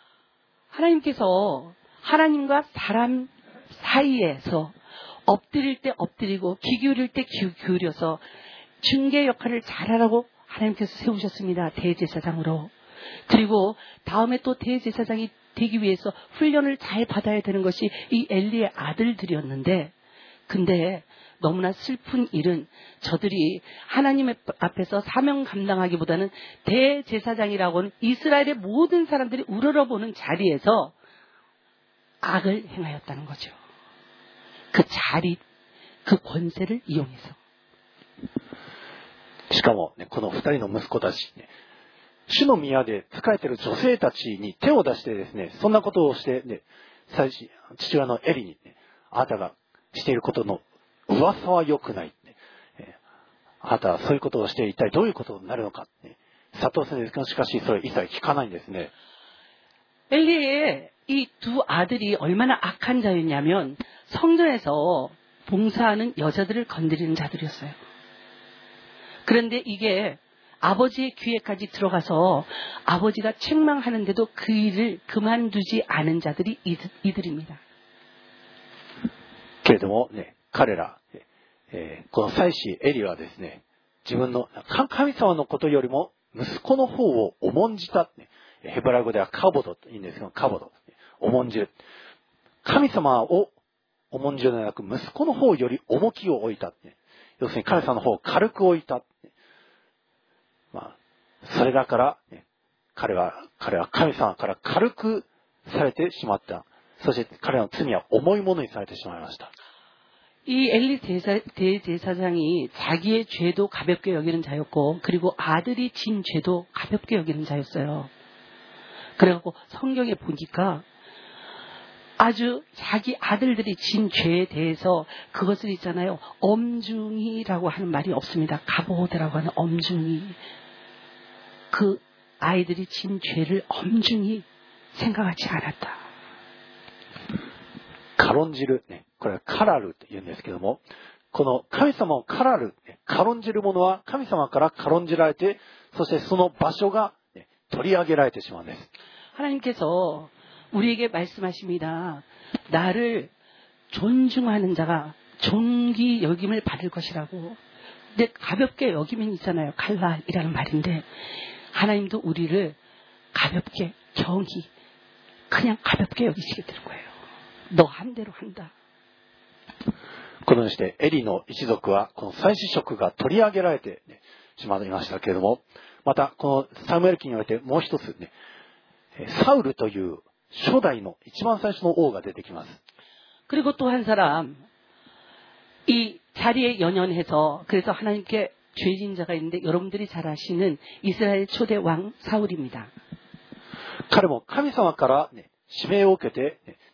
하나님께서 하나님과 사람 사이에서 엎드릴 때 엎드리고 귀 기울일 때 귀 기울여서 중개 역할을 잘하라고 하나님께서 세우셨습니다. 대제사장으로. 그리고 다음에 또 대제사장이 되기 위해서 훈련을 잘 받아야 되는 것이 이 엘리의 아들들이었는데, 근데 너무나 슬픈 일은 저들이 하나님 앞에서 사명 감당하기보다는 대제사장이라고는 이스라엘의 모든 사람들이 우러러보는 자리에서 악을 행하였다는 거죠. 그 자리, 그 권세를 이용해서. しかも、この二人の息子たち、主の宮で仕えている女性たちに手を出してですね、そんなことをして、父親のエリに、あなたがしていることの噂は良くない。あなたはそういうことをして一体どういうことになるのか。佐藤先生ですしかしそれ一切聞かないんですね。 엘리의 이 두 아들이 얼마나 악한 자였냐면 성전에서 봉사하는 여자들을 건드리는 자들이었어요. 그런데 이게 아버지의 귀에까지 들어가서 아버지가 책망하는데도 그 일을 그만두지 않은 자들이 이들입니다. けれどもね、彼ら、この祭司エリはですね、自分の神様のことよりも息子の方を重んじた。ヘブライ語ではカボドと言うんですけど、カボド、重んじる。神様を重んじるのではなく、息子の方より重きを置いた。要するに神様の方を軽く置いた。それだから、彼は神様から軽くされてしまった。そして彼の罪は重いものにされてしまいました。 이 엘리 대제사장이 자기의 죄도 가볍게 여기는 자였고, 그리고 아들이 진 죄도 가볍게 여기는 자였어요. 그래갖고 성경에 보니까 아주 자기 아들들이 진 죄에 대해서 그것을 있잖아요. 엄중히라고 하는 말이 없습니다. 가보드라고 하는 엄중히. 그 아이들이 진 죄를 엄중히 생각하지 않았다. 軽んじる、これはカラルと言うんですけども、この神様を軽んじる者は神様から軽んじられて、そしてその場所が取り上げられてしまうんです。 하나님께서 우리에게 말씀하십니다. 나를 존중하는 자가 존귀 여김을 받을 것이라고. 근데 가볍게 여기면 있잖아요. 칼날이라는 말인데, 하나님도 우리를 가볍게 정의, 그냥 가볍게 여기시게 되는 거예요. 너 한 대로 한다. このようにしてエリの一族はこの祭司職が取り上げられてしまいましたけれども、またこのサムエル記においてもう一つサウルという初代の一番最初の王が出てきます。 그리고 또 한 사람, 이 자리에 연연해서 그래서 하나님께 죄진 자가 있는데 여러분들이 잘 아시는 이스라엘 초대 왕 사울입니다. 彼も神様から指名を受けて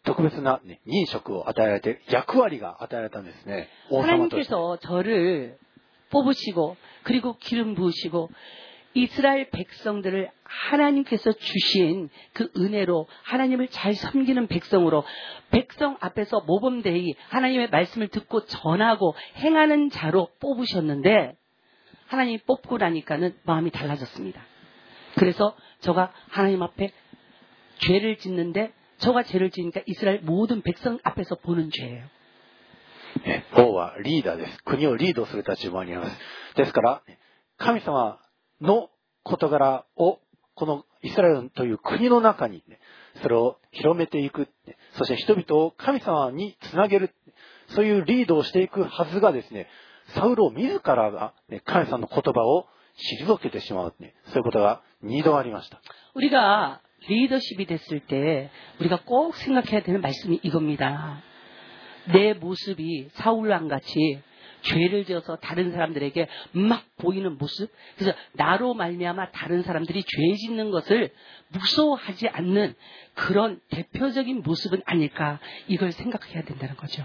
特別な、ね、任職を与えられて、役割が与えられたんですね。王様として。 하나님께서 저를 뽑으시고 그리고 기름 부으시고 이스라엘 백성들을 하나님께서 주신 그 은혜로 하나님을 잘 섬기는 백성으로 백성 앞에서 모범되이 하나님의 말씀을 듣고 전하고 행하는 자로 뽑으셨는데 하나님이 뽑고 나니까는 마음이 달라졌습니다. 그래서 저가 하나님 앞에 죄를 짓는데 저가 죄를 지으니까 이스라엘 모든 백성 앞에서 보는 죄예요. 王はリーダーです。国をリードする立場にあります。ですから、神様の事柄をこのイスラエルという国の中に、それを広めていく。そして人々を神様につなげる。そういうリードをしていくはずがですね、サウルを自らが神様の言葉を退けてしまう。そういうことが2度ありました。 우리가 리더십이 됐을 때 우리가 꼭 생각해야 되는 말씀이 이겁니다. 내 모습이 사울왕같이 죄를 지어서 다른 사람들에게 막 보이는 모습, 그래서 나로 말미암아 다른 사람들이 죄 짓는 것을 무서워하지 않는 그런 대표적인 모습은 아닐까, 이걸 생각해야 된다는 거죠.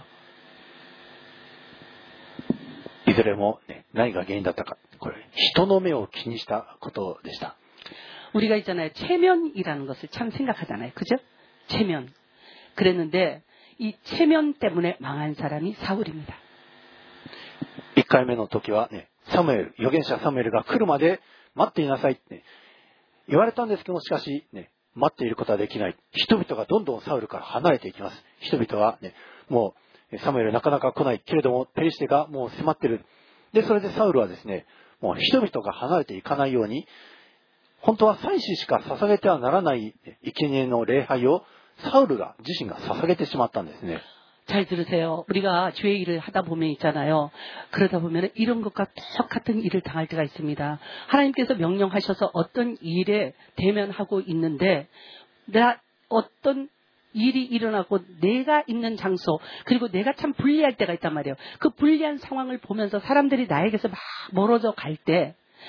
いずれも、何が原因だったか、これ人の目を気にしたことでした。 우리가 있잖아요. 체면이라는 것을 참 생각하잖아요. 그죠? 체면. 그랬는데 이 체면 때문에 망한 사람이 사울입니다. 1回目の時はね、サムエル、預言者サムエルが来るまで待っていなさいって、言われたんですけども、しかし、待っていることはできない。人々がどんどんサウルから離れていきます。人々は、もうサムエルなかなか来ないけれども、ペリシテがもう迫っている。で、それでサウルはですね、もう人々が離れていかないように、本当は祭司しか捧げてはならない生贄の礼拝をサウルが自身が捧げてしまったんですね。 잘 들으세요. 우리가 죄의 일을 하다 보면 있잖아요. 그러다 보면 이런 것과 똑같은 일을 당할 때가 있습니다. 하나님께서 명령하셔서 어떤 일에 대면하고 있는데 어떤 일이 일어나고 내가 있는 장소, 그리고 내가 참 불리할 때가 있단 말이에요. 그 불리한 상황을 보면서 사람들이 나에게서 막 멀어져 갈 때,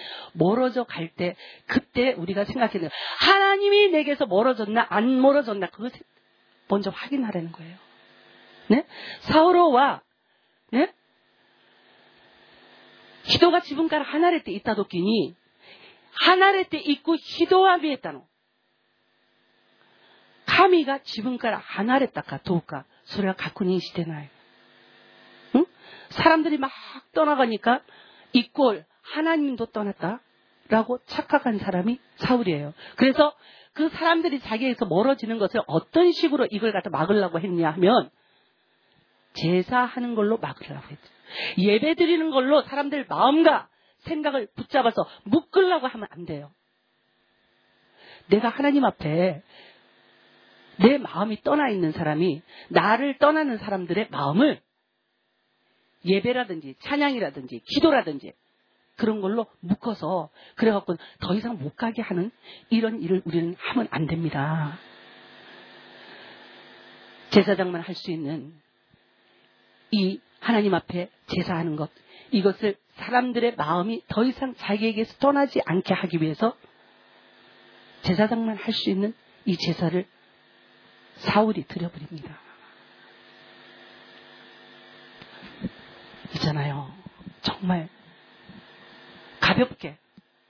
그때 우리가 생각해야 돼요. 하나님이 내게서 멀어졌나 안 멀어졌나, 그것을 먼저 확인하라는 거예요. 네? 사울과 네? 人が自分から離れていったときに、離れていく人は見えたの。神が自分から離れたかどうか、それは確認してない。 응? 사람들이 막 떠나가니까 이꼴 하나님도 떠났다라고 착각한 사람이 사울이에요. 그래서 그 사람들이 자기에게서 멀어지는 것을 어떤 식으로 이걸 갖다 막으려고 했냐 하면, 제사하는 걸로 막으려고 했죠. 예배 드리는 걸로 사람들 마음과 생각을 붙잡아서 묶으려고 하면 안 돼요. 내가 하나님 앞에 내 마음이 떠나 있는 사람이 나를 떠나는 사람들의 마음을 예배라든지 찬양이라든지 기도라든지 그런 걸로 묶어서 그래갖고 더 이상 못 가게 하는 이런 일을 우리는 하면 안 됩니다. 제사장만 할 수 있는 이 하나님 앞에 제사하는 것, 이것을 사람들의 마음이 더 이상 자기에게서 떠나지 않게 하기 위해서 제사장만 할 수 있는 이 제사를 사울이 드려버립니다. 있잖아요. 정말 가볍게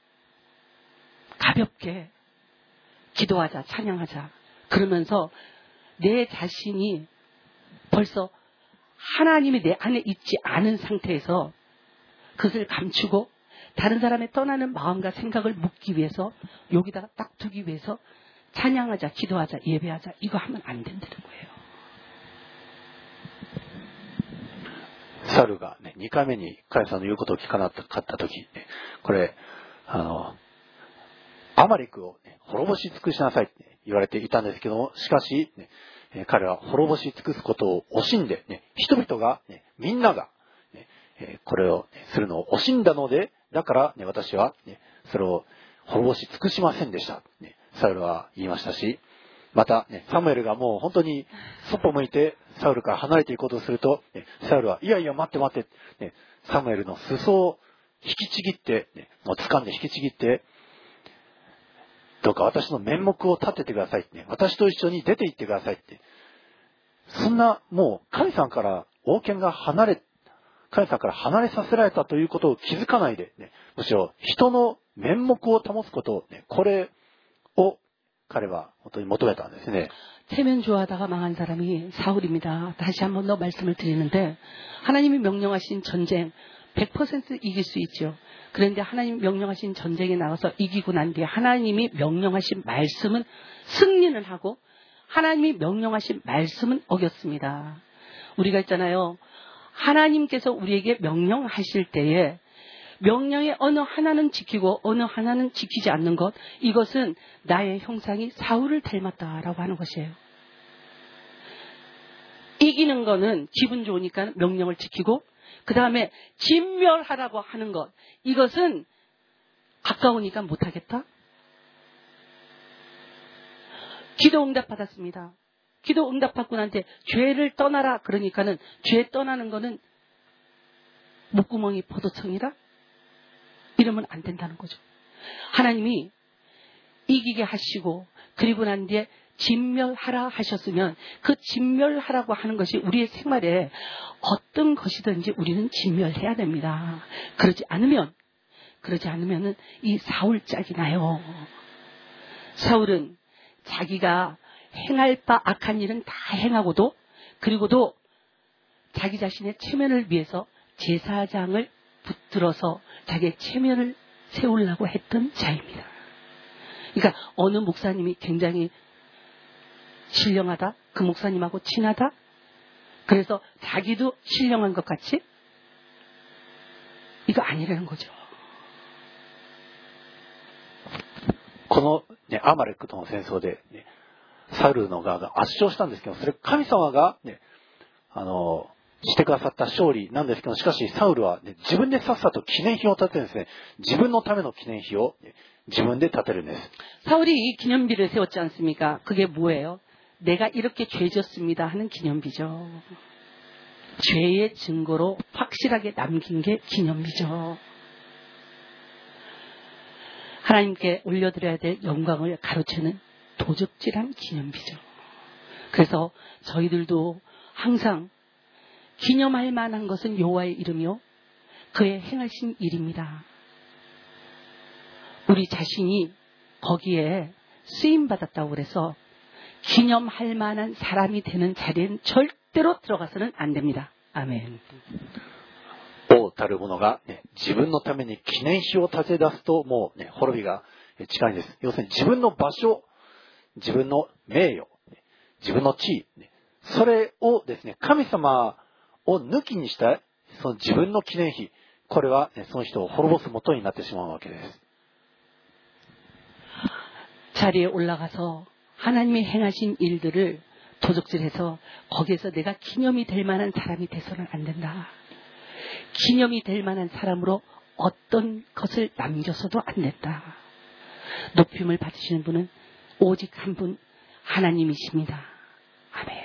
기도하자, 찬양하자. 그러면서 내 자신이 벌써 하나님이 내 안에 있지 않은 상태에서 그것을 감추고 다른 사람의 떠나는 마음과 생각을 묻기 위해서, 여기다가 딱 두기 위해서 찬양하자, 기도하자, 예배하자, 이거 하면 안 된다는 거예요. サウルがね、2回目に神様の言うことを聞かなかったとき、これ、アマレクを、滅ぼし尽くしなさいって言われていたんですけども、しかし、彼は滅ぼし尽くすことを惜しんで、人々が、みんなが、これをするのを惜しんだので、だから、私は、それを滅ぼし尽くしませんでした。サウルは言いましたし、また、サムエルがもう本当にそっぽ向いてサウルから離れていこうとすると、サウルは、いやいや待って待って、サムエルの裾を引きちぎって、もう掴んで引きちぎって、どうか私の面目を立ててくださいって、私と一緒に出て行ってくださいってそんなもう神様から王権が神様から離れさせられたということを気づかないで、ね、むしろ人の面目を保つことを、ね、これを彼は本当に求めたんですね。 체면 좋아하다가 망한 사람이 사울입니다. 다시 한 번 더 말씀을 드리는데 하나님이 명령하신 전쟁 100% 이길 수 있죠. 그런데 하나님 명령하신 전쟁에 나가서 이기고 난 뒤에 하나님이 명령하신 말씀은 승리는 하고 하나님이 명령하신 말씀은 어겼습니다. 우리가 있잖아요. 하나님께서 우리에게 명령하실 때에 명령의 어느 하나는 지키고 어느 하나는 지키지 않는 것, 이것은 나의 형상이 사울을 닮았다라고 하는 것이에요. 이기는 거는 기분 좋으니까 명령을 지키고 그 다음에 진멸하라고 하는 것, 이것은 가까우니까 못하겠다. 기도 응답 받았습니다. 기도 응답 받고 난 뒤에 죄를 떠나라 그러니까는 죄 떠나는 거는 목구멍이 포도청이라 이러면 안 된다는 거죠. 하나님이 이기게 하시고 그리고 난 뒤에 진멸하라 하셨으면 그 진멸하라고 하는 것이 우리의 생활에 어떤 것이든지 우리는 진멸해야 됩니다. 그러지 않으면은 이 사울 짝이 나요. 사울은 자기가 행할 바 악한 일은 다 행하고도 그리고도 자기 자신의 체면을 위해서 제사장을 붙들어서 자기의 체면을 세우려고 했던 자입니다. 그러니까 어느 목사님이 굉장히 신령하다, 그 목사님하고 친하다, 그래서 자기도 신령한 것 같이, 이거 아니라는 거죠. この、ね、アマレックとの戦争で、ね、サウルの側が圧勝したんですけど、それ神様が、ね、してくださった勝利なんですけど、しかしサウルは、ね、自分でさっさと記念碑を建てるんですね。自分のための記念碑を、ね、自分で建てるんです。 사울이 이 기념비를 세웠지 않습니까? 그게 뭐예요? 내가 이렇게 죄졌습니다 하는 기념비죠. 죄의 증거로 확실하게 남긴 게 기념비죠. 하나님께 올려드려야 될 영광을 가로채는 도적질한 기념비죠. 그래서 저희들도 항상 기념할 만한 것은 여호와의 이름이요 그의 행하신 일입니다. 우리 자신이 거기에 쓰임받았다고 그래서 기념할 만한 사람이 되는 자리엔 절대로 들어가서는 안 됩니다. 아멘. 王たる者が、ね、自分のために記念碑を建て出すともう、ね、滅びが近いんです。要するに自分の場所、自分の名誉、自分の地位、それをですね、神様を抜きにしたその自分の記念碑、これは、ね、その人を滅ぼす元になってしまうわけです。 자리에 올라가서 하나님이 행하신 일들을 도적질해서 거기에서 내가 기념이 될 만한 사람이 돼서는 안 된다. 기념이 될 만한 사람으로 어떤 것을 남겨서도 안 된다. 높임을 받으시는 분은 오직 한 분 하나님이십니다. 아멘.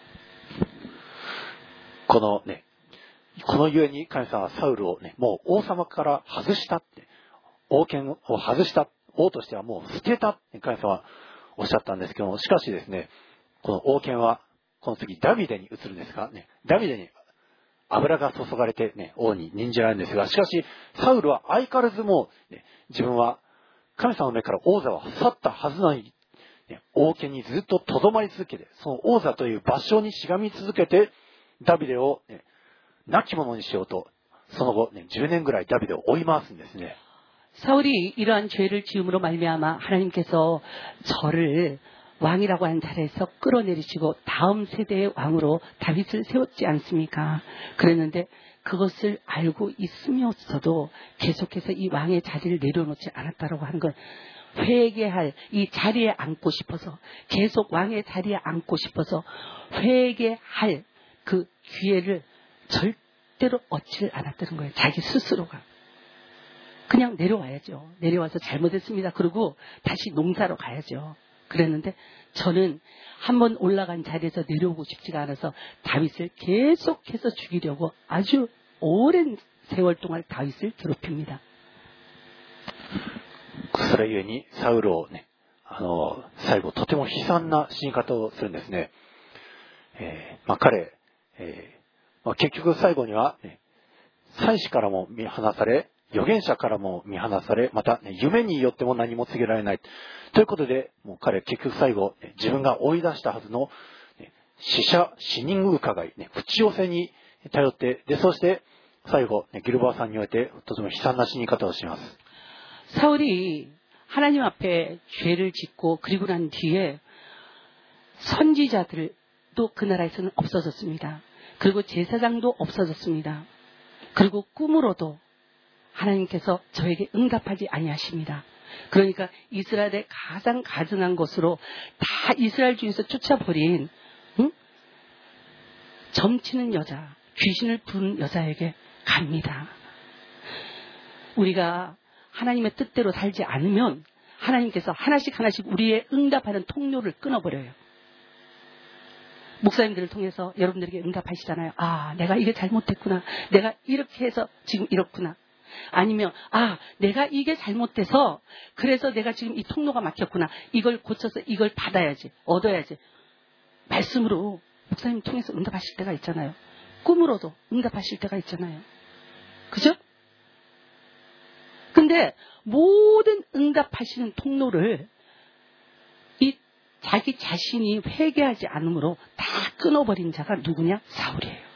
このゆえに神様はサウルを、ね、もう王様から外したって、王権を外した、王としてはもう捨てたって神様はおっしゃったんですけども、しかしですね、この王権はこの次ダビデに移るんですが、ね、ダビデに油が注がれて、ね、王に任じられるんですが、しかしサウルは相変わらずもう、ね、自分は神様の目から王座は去ったはずなのに、ね、王権にずっと留まり続けて、その王座という場所にしがみ続けて、ダビデを、ね、亡き者にしようと、その後、ね、10年ぐらいダビデを追い回すんですね。 사울이 이러한 죄를 지음으로 말미암아 하나님께서 저를 왕이라고 한 자리에서 끌어내리시고 다음 세대의 왕으로 다윗을 세웠지 않습니까? 그랬는데 그것을 알고 있으면서도 계속해서 이 왕의 자리를 내려놓지 않았다라고 하는 건 회개할 이 자리에 앉고 싶어서 계속 왕의 자리에 앉고 싶어서 회개할 그 기회를 절대로 얻지 않았다는 거예요. 자기 스스로가. 그냥 내려와야죠. 내려와서 잘못했습니다. 그리고 다시 농사로 가야죠. 그랬는데 저는 한번 올라간 자리에서 내려오고 싶지가 않아서 다윗을 계속해서 죽이려고 아주 오랜 세월 동안 다윗을 괴롭힙니다. それゆえにサウルをね、最後とても悲惨な死に方をするんですね。 彼、結局最後には、祭司からも見放され、預言者からも見放され、また、夢によっても何も告げられない。ということで、もう彼結局最後、自分が追い出したはずの死人伺い、口寄せに頼って、で、そして最後、ギルボアさんにおいてとても悲惨な死に方をします。 사울이 하나님 앞에 죄를 짓고 그리고 난 뒤에 선지자들도 그 나라에서는 없어졌습니다. 그리고 제사장도 없어졌습니다. 그리고 꿈으로도 하나님께서 저에게 응답하지 아니하십니다. 그러니까 이스라엘의 가장 가증한 것으로 다 이스라엘 중에서 쫓아버린 점치는 여자, 귀신을 부른 여자에게 갑니다. 우리가 하나님의 뜻대로 살지 않으면 하나님께서 하나씩 우리의 응답하는 통로를 끊어버려요. 목사님들을 통해서 여러분들에게 응답하시잖아요. 아, 내가 이게 잘못됐구나. 내가 이렇게 해서 지금 이렇구나. 아니면 내가 이게 잘못돼서 그래서 내가 지금 이 통로가 막혔구나. 이걸 고쳐서 이걸 받아야지. 얻어야지. 말씀으로 목사님 통해서 응답하실 때가 있잖아요. 꿈으로도 응답하실 때가 있잖아요. 그죠? 근데 모든 응답하시는 통로를 이 자기 자신이 회개하지 않으므로 다 끊어버린 자가 누구냐? 사울이에요.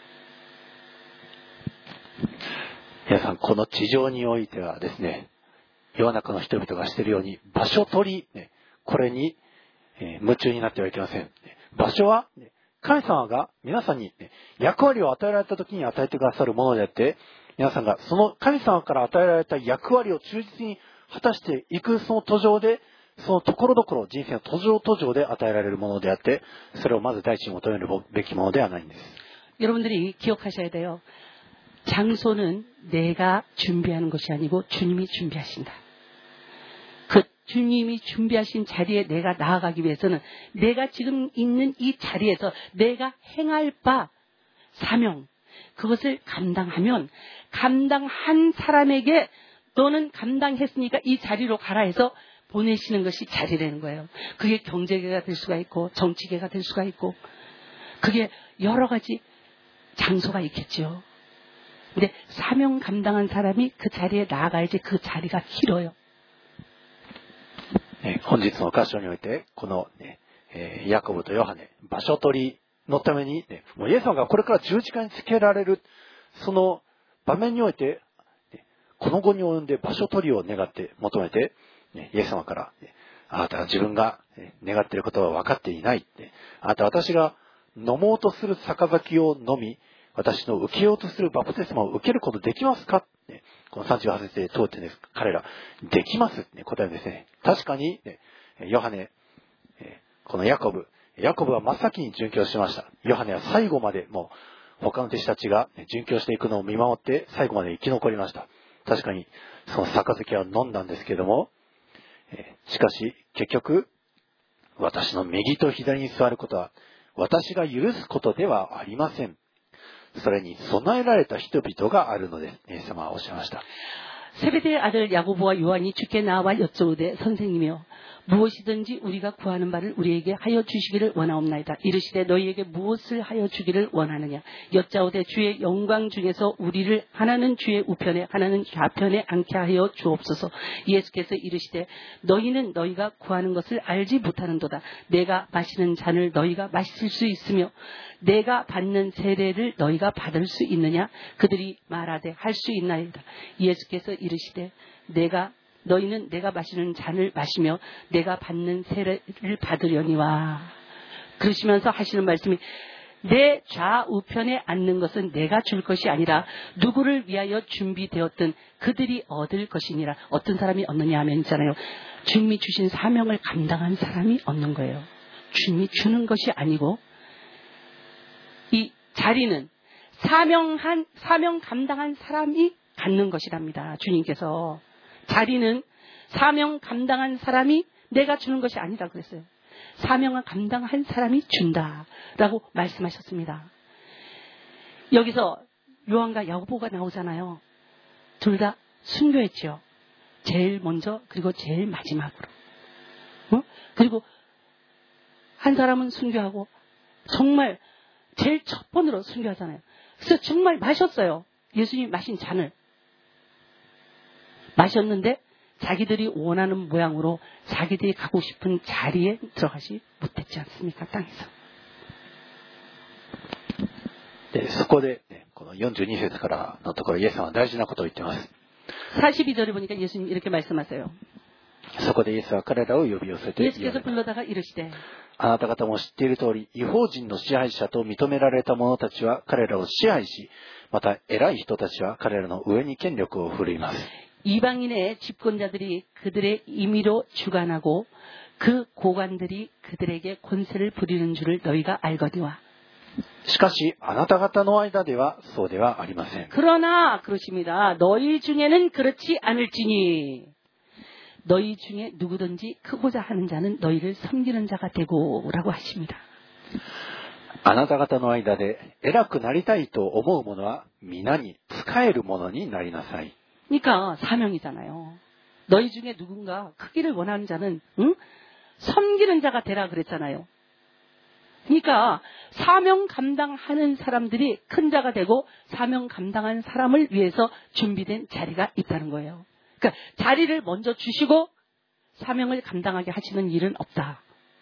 皆さん、この地上においてはですね、世の中の人々がしているように場所取り、これに夢中になってはいけません。場所は神様が皆さんに役割を与えられた時に与えてくださるものであって、皆さんがその神様から与えられた役割を忠実に果たしていくその途上で、そのところどころ人生の途上で与えられるものであって、それをまず第一に求めるべきものではないんです。 여러분들이 기억하셔야 돼요. 장소는 내가 준비하는 것이 아니고 주님이 준비하신다. 그 주님이 준비하신 자리에 내가 나아가기 위해서는 내가 지금 있는 이 자리에서 내가 행할 바 사명, 그것을 감당하면 감당한 사람에게 너는 감당했으니까 이 자리로 가라 해서 보내시는 것이 자리라는 거예요. 그게 경제계가 될 수가 있고 정치계가 될 수가 있고 그게 여러 가지 장소가 있겠죠. 근데 사명 감당한 사람이 그 자리에 나아가야지 그 자리가 길어요. 本日の箇所においてこの、ヤコブとヨハネ場所取りのために、もうイエス様がこれから十字架につけられるその場面において、この後に及んで場所取りを願って求めて、イエス様からあなたが自分が願っていることは分かっていない。あなた私が飲もうとする杯を飲み、私の受けようとするバプテスマを受けることできますか？この38節で問うてね、彼ら、できますって答えるんですね。確かに、ヨハネ、このヤコブは真っ先に殉教しました。ヨハネは最後までもう他の弟子たちが殉教していくのを見守って最後まで生き残りました。確かにその杯は飲んだんですけれども、しかし結局私の右と左に座ることは私が許すことではありません。それに備えられた人々があるのです。イエス様はおっしゃいました。 세베대의 아들 야고보와 요한이 주께 나와 여쭈오되 선생님이여 무엇이든지 우리가 구하는 바를 우리에게 하여 주시기를 원하옵나이다. 이르시되 너희에게 무엇을 하여 주기를 원하느냐. 여짜오되 주의 영광 중에서 우리를 하나는 주의 우편에 하나는 좌편에 앉게 하여 주옵소서. 예수께서 이르시되 너희는 너희가 구하는 것을 알지 못하는도다. 내가 마시는 잔을 너희가 마실 수 있으며 내가 받는 세례를 너희가 받을 수 있느냐. 그들이 말하되 할 수 있나이다. 예수께서 이르시되 너희는 내가 마시는 잔을 마시며 내가 받는 세례를 받으려니와. 그러시면서 하시는 말씀이 내 좌우편에 앉는 것은 내가 줄 것이 아니라 누구를 위하여 준비되었든 그들이 얻을 것이니라. 어떤 사람이 얻느냐 하면 있잖아요. 주님이 주신 사명을 감당한 사람이 얻는 거예요. 주님이 주는 것이 아니고 이 자리는 사명 감당한 사람이 갖는 것이랍니다. 주님께서. 자리는 사명 감당한 사람이 내가 주는 것이 아니라 그랬어요. 사명을 감당한 사람이 준다라고 말씀하셨습니다. 여기서 요한과 야고보가 나오잖아요. 둘 다 순교했죠. 제일 먼저 그리고 제일 마지막으로. 그리고 한 사람은 순교하고 정말 제일 첫 번으로 순교하잖아요. 그래서 정말 마셨어요. 예수님이 마신 잔을. 마셨는데 자기들이 원하는 모양으로 자기들이 가고 싶은 자리에 들어가지 못했지 않습니까? 땅에서. で、そこで、ね、この42節からのところ、イエス様は大事なことを言っています。 42절에 보니까 예수님 이렇게 말씀하세요. そこでイエスは彼らを呼び寄せて言われ 예수께서 た。 불러다가 이르시되 あなた方も知っている通り、異邦人の支配者と認められた者たちは彼らを支配し、また偉い人たちは彼らの上に権力を振るいます。 이방인의 집권자들이 그들의 임의로 주관하고 그 고관들이 그들에게 권세를 부리는 줄을 너희가 알거니와. しかし、あなた方の間ではそうではありません。 그러나 그러십니다. 너희 중에는 그렇지 않을지니 너희 중에 누구든지 크고자 하는 자는 너희를 섬기는 자가 되고 라고 하십니다. あなた方の間で偉くなりたいと思う者は皆に仕える者になりなさい。 그러니까 사명이잖아요. 너희 중에 누군가 크기를 원하는 자는 섬기는 자가 되라 그랬잖아요. 그러니까 사명 감당하는 사람들이 큰 자가 되고 사명 감당한 사람을 위해서 준비된 자리가 있다는 거예요. 그러니까 자리를 먼저 주시고 사명을 감당하게 하시는 일은 없다.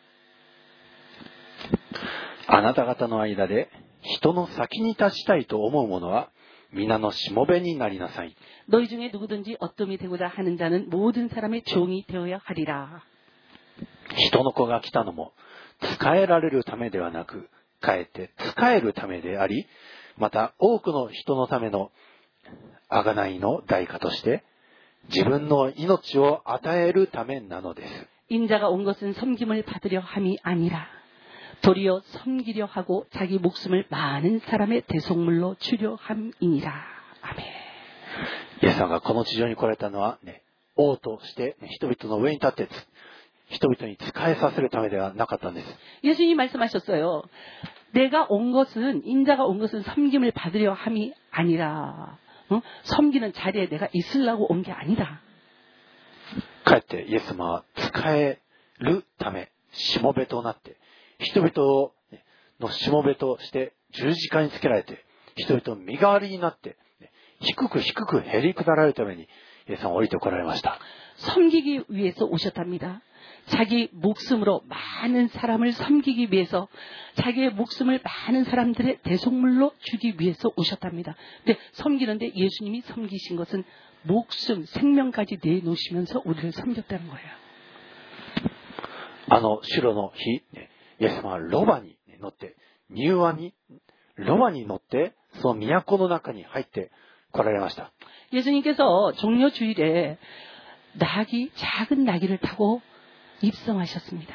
あなた方の間で人の先に立ちたいと思う者は皆のしもべになりなさい。 너희 중에 누구든지 어뜸이 되고자 하는 자는 모든 사람의 종이 되어야 하리라. 人の子が来たのも仕えられるためではなく、かえって仕えるためであり、また多くの人のための贖いの代価として自分の命を与えるためなのです。 인자가 온 것은 섬김을 받으려 함이 아니라 도리어 섬기려 하고 자기 목숨을 많은 사람의 대속물로 주려 함이니라. 아멘. イエス様がこの地上に来られたのは、ね、王として、ね、人々の上に立って人々に仕えさせるためではなかったんです。 예수님이 말씀하셨어요. 내가 온 것은 인자가 온 것은 섬김을 받으려 함이 아니라 섬기는 자리에 내가 있으려고 온 게 아니다. かえってイエス様は仕えるためしもべとなって人々のしもべとして十字架につけられて人々の身代わりになって低く低くへり下られるためにイエス様は降りてこられました。 섬기기 위해서 오셨답니다. 자기 목숨으로 많은 사람을 섬기기 위해서 자기의 목숨을 많은 사람들의 대속물로 주기 위해서 오셨답니다. 근데 섬기는데 예수님이 섬기신 것은 목숨, 생명까지 내놓으시면서 우리를 섬겼다는 거예요. あの白の日、イエス様はロバに乗って柔和にロバに乗ってその都の中に入って来られました。 예수님께서 종려 주일에 작은 나귀를 타고 입성하셨습니다.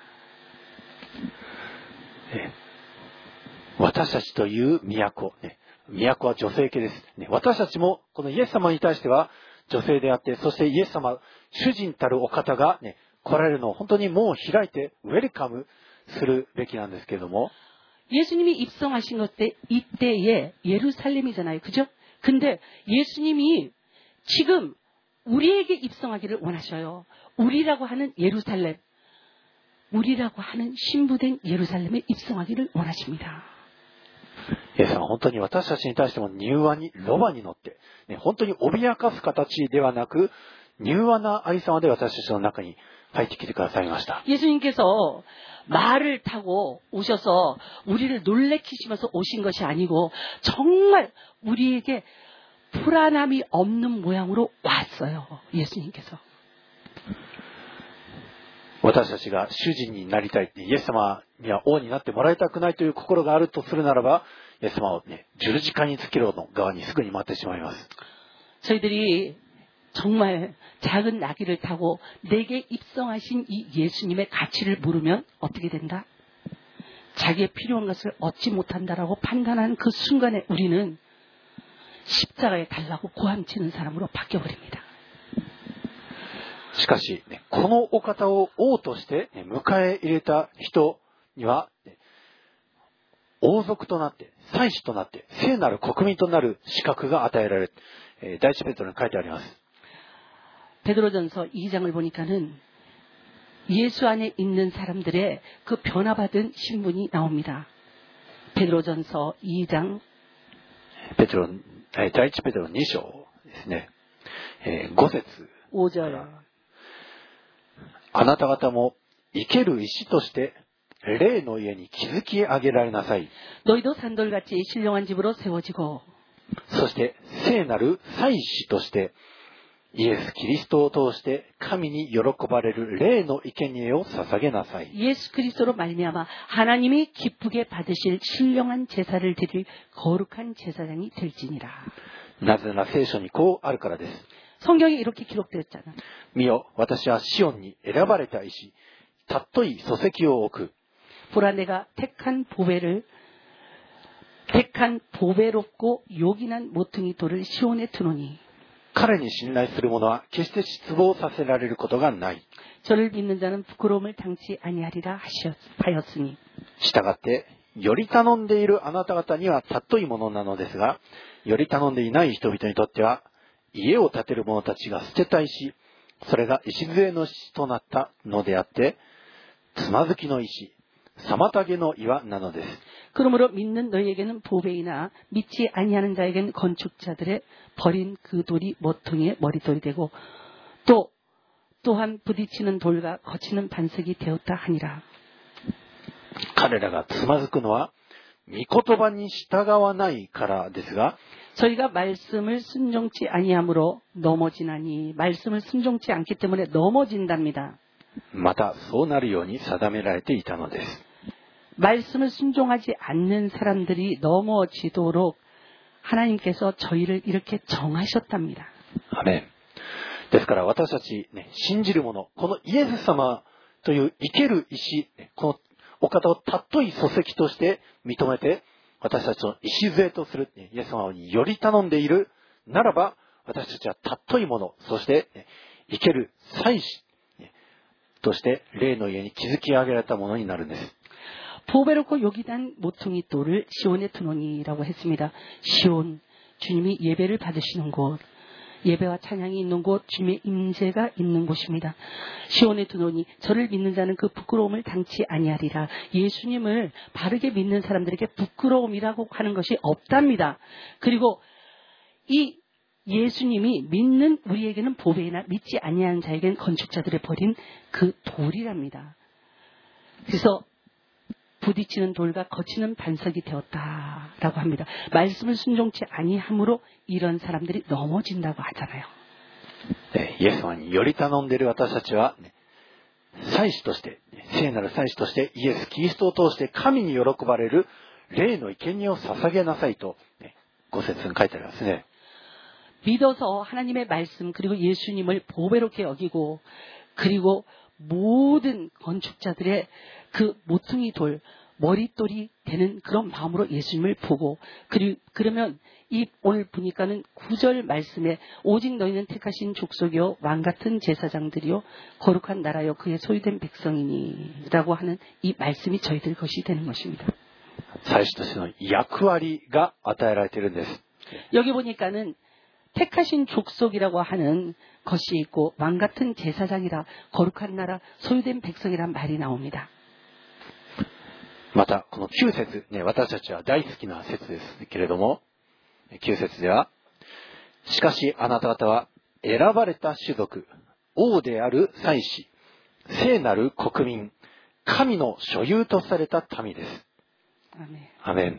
私たちという都、都は女性系です。私たちもこのイエス様に対しては女性であって、そしてイエス様、主人たるお方が、来られるのを本当に門を開いてウェルカムするべきなんですけれども、 예수님이 입성하신 것 때 이때에 예루살렘이잖아요. 그죠? 근데 예수님이 지금 우리에게 입성하기를 원하셔요. 우리라고 하는 예루살렘, 우리라고 하는 신부된 예루살렘에 입성하기를 원하십니다. イエス様は本当に私たちに対しても柔和にロバに乗って、本当に脅かす形ではなく柔和な愛さまで私たちの中に入ってきてくださいました。 예수님께서 말을 타고 오셔서 우리를 놀래키시면서 오신 것이 아니고 정말 우리에게 불안함이 없는 모양으로 왔어요. 예수님께서. 私たちが主人になりたい、イエス様には王になってもらいたくないという心があるとするならば、イエス様を十字架につけろの側にすぐに待ってしまいます。 저희들이 정말 작은 나귀를 타고 내게 입성하신 이 예수님의 가치를 모르면 어떻게 된다? 자기의 필요한 것을 얻지 못한다라고 판단하는 그 순간에 우리는 십자가에 달라고 고함치는 사람으로 바뀌어버립니다. しかし、このお方を王として迎え入れた人には、王族となって、祭司となって、聖なる国民となる資格が与えられる。第一ペテロに書いてあります。 베드로전서 2장을 보니까는 예수 안에 있는 사람들의 그 변화받은 신분이 나옵니다. 베드로전서 2장 第一ペテロ2章ですね。5節。 5절 あなた方も生ける石として霊の家に築き上げられなさい。 너희도 산돌같이 신령한 집으로 세워지고 そして聖なる祭司としてイエス・キリストを通して神に喜ばれる霊の生贄を捧げなさい。 예수 그리스도로 말미암아 하나님이 기쁘게 받으실 신령한 제사를 드릴 거룩한 제사장이 될지니라. なぜなら聖書にこうあるからです。 성경에 이렇게 기록되었잖아. 見よ、私はシオンに選ばれた石、たっとい礎石を置く。 보라 내가 택한 보배롭고 요긴한 모퉁이 돌을 시온에 두노니 彼に信頼する者は決して失望させられることがない。 저를 믿는 자는 부끄러움을 당치 아니하리라 하였으니 したがって、より頼んでいるあなた方にはたっといものなのですが、より頼んでいない人々にとっては、家を建てる者たちが捨てた石、それが礎の石となったのであって、つまずきの石、妨げの岩なのです。 그러므로 믿는 너희에게는 보배이나 믿지 아니하는 자에게는 건축자들의 버린 그 돌이 모퉁이의 머릿돌이 되고 또한 부딪히는 돌과 거치는 반석이 되었다 하니라. 彼らがつまずくのは、御言葉に従わないからですが、 저희가 말씀을 순종치 아니함으로 넘어지나니 말씀을 순종치 않기 때문에 넘어진답니다. またそうなるように定められていたのです。 말씀을 순종하지 않는 사람들이 넘어지도록 하나님께서 저희를 이렇게 정하셨답니다. アメン。ですから私たち、ね、信じる者、このイエス様という生ける石、このお方をたっとい礎石として認めて、私たちの礎とする、イエス様により頼んでいるならば、私たちはたっといもの、そして生ける祭司として霊の家に築き上げられたものになるんです。 보배롭고 요긴한 모퉁이 돌을 시온에 두노니라고 했습니다. 시온, 주님이 예배를 받으시는 곳, 예배와 찬양이 있는 곳, 주님의 임재가 있는 곳입니다. 시온에 두노니 저를 믿는 자는 그 부끄러움을 당치 아니하리라. 예수님을 바르게 믿는 사람들에게 부끄러움이라고 하는 것이 없답니다. 그리고 이 예수님이 믿는 우리에게는 보배이나 믿지 아니하는 자에게는 건축자들의 버린 그 돌이랍니다. 그래서 부딪히는 돌과 거치는 반석이 되었다라고 합니다. 말씀을 순종치 아니함으로 이런 사람들이 넘어진다고 하잖아요. イエス様により頼んでいる私たちは、祭司として、聖なる祭司としてイエス・キリストを通して神に喜ばれる霊の生贄を捧げなさいと、5節に書いてありますね。 믿어서 하나님의 말씀 그리고 예수님을 보배롭게 여기고 그리고 모든 건축자들의 그 모퉁이 돌, 머릿돌이 되는 그런 마음으로 예수님을 보고 그러면 이 오늘 보니까는 9절 말씀에 오직 너희는 택하신 족속이요 왕같은 제사장들이요 거룩한 나라요 그의 소유된 백성이니 라고 하는 이 말씀이 저희들 것이 되는 것입니다. 祭司としての役割が与えられているんです。 여기 보니까는 택하신 족속이라고 하는 것이 있고 왕같은 제사장이라 거룩한 나라 소유된 백성이란 말이 나옵니다. またこの9節、私たちは大好きな節ですけれども、9節では、しかしあなた方は選ばれた種族、王である祭司、聖なる国民、神の所有とされた民です。アメン。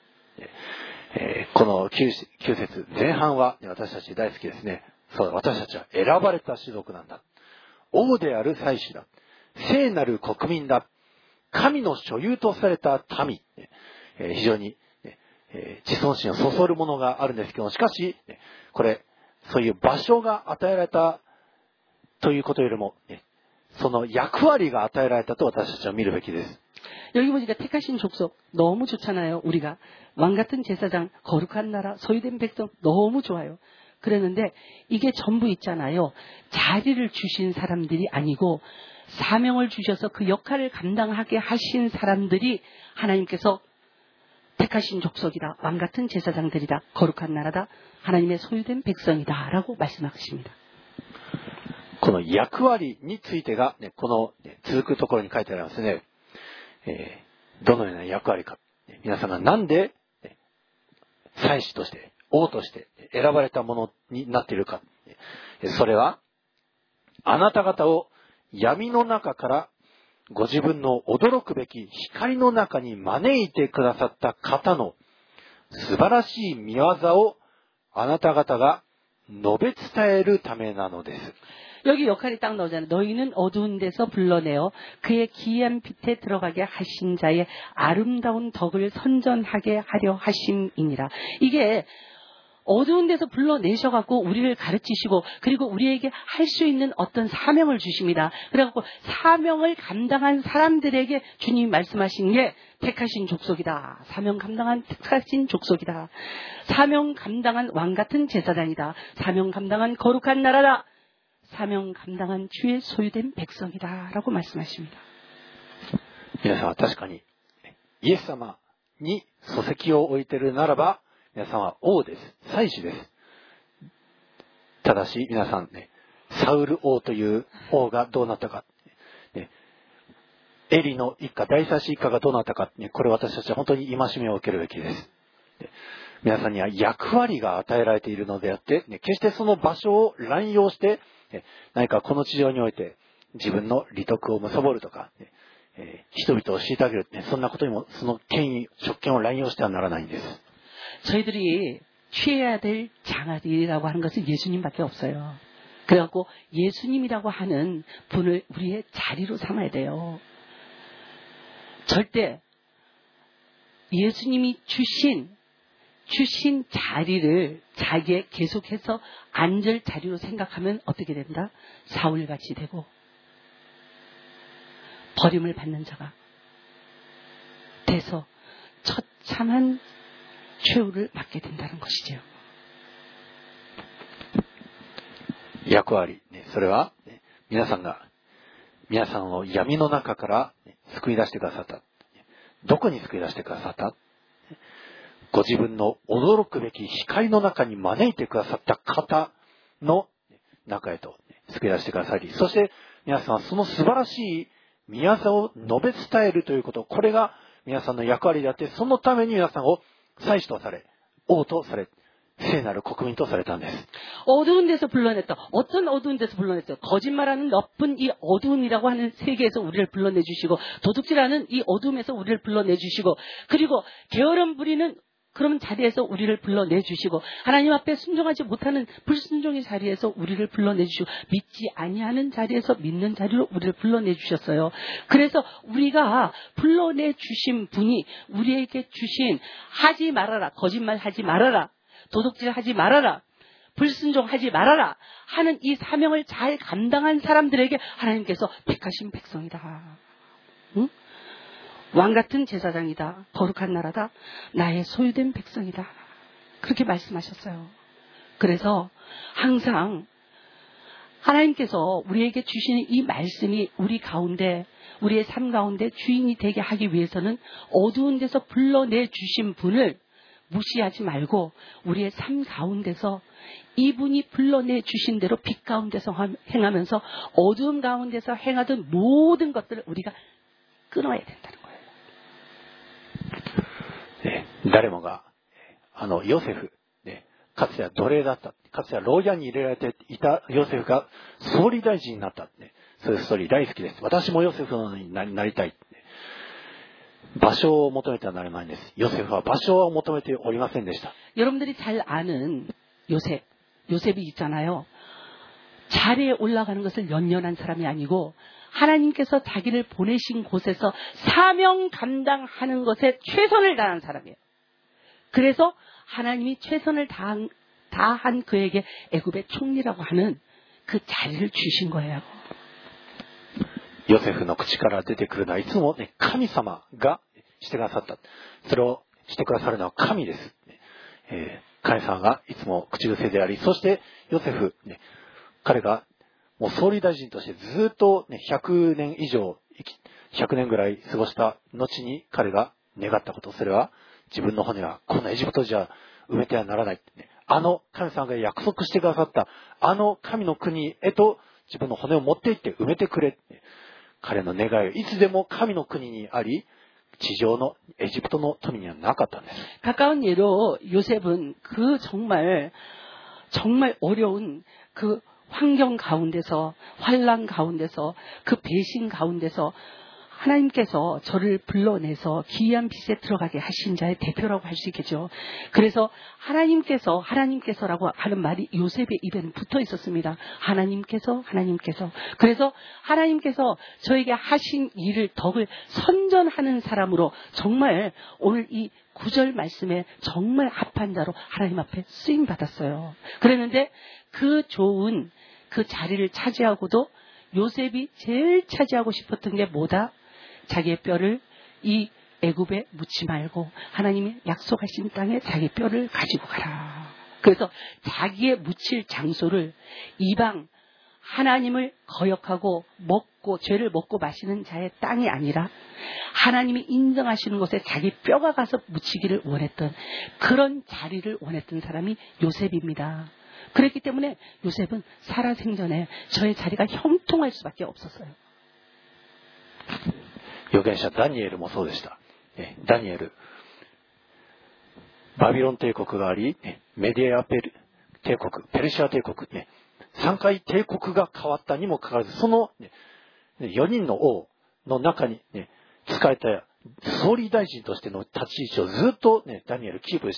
この 9節前半は私たち大好きですね。そうだ、私たちは選ばれた種族なんだ。王である祭司だ。聖なる国民だ。神の所有とされた民。非常に自尊心をそそるものがあるんですけども、しかし、これ、そういう場所が与えられたということよりも、その役割が与えられたと私たちは見るべきです。 여기 보니까 택하신 족속 너무 좋잖아요. 우리가 왕같은 제사장, 거룩한 나라, 소유된 백성 너무 좋아요. 그랬는데 이게 전부 있잖아요. 자리를 주신 사람들이 아니고 사명을 주셔서 그 역할을 감당하게 하신 사람들이 하나님께서 택하신 족속이다. 왕같은 제사장들이다. 거룩한 나라다. 하나님의 소유된 백성이다. 라고 말씀하십니다. この役割についてが、この続くところに書いてありますね。どのような役割か。 皆さんがなんで祭司として王として選ばれたものになっているか。それはあなた方を闇の中からご自分の驚くべき光の中に招いてくださった方の素晴らしい御業をあなた方が述べ伝えるためなのです。 여기 역할이 딱 나오잖아요. 너희는 어두운 데서 불러내어 그의 기이한 빛에 들어가게 하신 자의 아름다운 덕을 선전하게 하려 하심이니라. 이게 어두운 데서 불러내셔갖고 우리를 가르치시고 그리고 우리에게 할 수 있는 어떤 사명을 주십니다. 그래갖고 사명을 감당한 사람들에게 주님이 말씀하신 게 택하신 족속이다. 사명 감당한 택하신 족속이다. 사명 감당한 왕같은 제사장이다. 사명 감당한 거룩한 나라다. 사명 감당한 주의 소유된 백성이다. 라고 말씀하십니다. 皆さんは確かにイエス様に礎石を置いているならば皆さんは王です。祭司です。ただし皆さんね、サウル王という王がどうなったか、ね、エリの一家、大祭司一家がどうなったか、ね、これ私たちは本当に戒めを受けるべきです。皆さんには役割が与えられているのであって、ね、決してその場所を乱用して、ね、何かこの地上において自分の利得を貪るとか、ね、人々を虐げる、ね、そんなことにもその権威、職権を乱用してはならないんです。 저희들이 취해야 될 장아들이라고 하는 것은 예수님밖에 없어요. 그래갖고 예수님이라고 하는 분을 우리의 자리로 삼아야 돼요. 절대 예수님이 주신 자리를 자기의 계속해서 앉을 자리로 생각하면 어떻게 된다? 사울같이 되고 버림을 받는 자가 돼서 처참한 최후를 맞게 된다는 것이죠. 役割、それは皆さんを闇の中から救い出してくださった。どこに救い出してくださった？ご自分の驚くべき光の中に招いてくださった方の中へと救い出してくださり、そして皆さんはその素晴らしい御業を述べ伝えるということ、これが皆さんの役割であって、そのために皆さんを祭司とされ、王とされ、聖なる国民とされたんです。 어두운 데서 불러냈다. 어떤 어두운 데서 불러냈어요? 거짓말하는 나쁜 이 어두움이라고 하는 세계에서 우리를 불러내주시고, 도둑질하는 이 어둠에서 우리를 불러내주시고, 그리고 게으름 부리는 그런 자리에서 우리를 불러내주시고, 하나님 앞에 순종하지 못하는 불순종의 자리에서 우리를 불러내주시고, 믿지 아니하는 자리에서 믿는 자리로 우리를 불러내주셨어요. 그래서 우리가 불러내주신 분이 우리에게 주신 하지 말아라, 거짓말하지 말아라, 도둑질하지 말아라, 불순종하지 말아라 하는 이 사명을 잘 감당한 사람들에게 하나님께서 택하신 백성이다. 응? 왕같은 제사장이다. 거룩한 나라다. 나의 소유된 백성이다. 그렇게 말씀하셨어요. 그래서 항상 하나님께서 우리에게 주시는 이 말씀이 우리 가운데, 우리의 삶 가운데 주인이 되게 하기 위해서는 어두운 데서 불러내 주신 분을 무시하지 말고 우리의 삶 가운데서 이분이 불러내 주신 대로 빛 가운데서 행하면서 어두움 가운데서 행하던 모든 것들을 우리가 끊어야 된다는 거예요. 誰もがヨセフ、かつては奴隷だった、かつては牢屋に入れられていたヨセフが総理大臣になった、そういうストーリー大好きです。私もヨセフのようになりたい。場所を求めてはならないんです。ヨセフは場所を求めておりませんでした。 여러분들이 잘 아는 요셉이 있잖아요. 자리에 올라가는 것을 연연한 사람이 아니고 하나님께서 자기를 보내신 곳에서 사명 감당하는 것에 최선을 다한 사람이에요. 그래서 하나님이 최선을 다한 그에게 애굽의 총리라고 하는 그 자리를 주신 거예요. ヨセフの口から出てくるのはいつも、神様がしてくださった。それをしてくださるのは神です。神様がいつも口癖であり、そしてヨセフ、彼がもう総理大臣としてずっと、100年以上、100年ぐらい過ごした後に彼が願ったこと、それは自分の骨はこのエジプトじゃ埋めてはならない。神様が約束してくださった神の国へと自分の骨を持って行って埋めてくれ。彼の願いはいつでも神の国にあり、 地上のエジプトの富にはなかったんです。 가까운 예로 요셉은 그 정말 어려운 그 환경 가운데서, 환난 가운데서, 그 배신 가운데서 하나님께서 저를 불러내서 기이한 빛에 들어가게 하신 자의 대표라고 할 수 있겠죠. 그래서 하나님께서라고 하는 말이 요셉의 입에는 붙어 있었습니다. 하나님께서. 그래서 하나님께서 저에게 하신 일을 덕을 선전하는 사람으로 정말 오늘 이 9절 말씀에 정말 합한 자로 하나님 앞에 쓰임 받았어요. 그랬는데 그 좋은 그 자리를 차지하고도 요셉이 제일 차지하고 싶었던 게 뭐다? 자기의 뼈를 이 애굽에 묻지 말고 하나님이 약속하신 땅에 자기 뼈를 가지고 가라. 그래서 자기의 묻힐 장소를 이방 하나님을 거역하고 먹고 죄를 먹고 마시는 자의 땅이 아니라 하나님이 인정하시는 곳에 자기 뼈가 가서 묻히기를 원했던 그런 자리를 원했던 사람이 요셉입니다. 그랬기 때문에 요셉은 살아생전에 저의 자리가 형통할 수밖에 없었어요. 預言者ダニエルもそうでした。ダニエル、バビロン帝国があり、メディア帝国、ペルシア帝国、3回帝国が変わったにもかかわらず、その4人の王の中に仕えた総理大臣としての立ち位置をずっとダニエルキープした。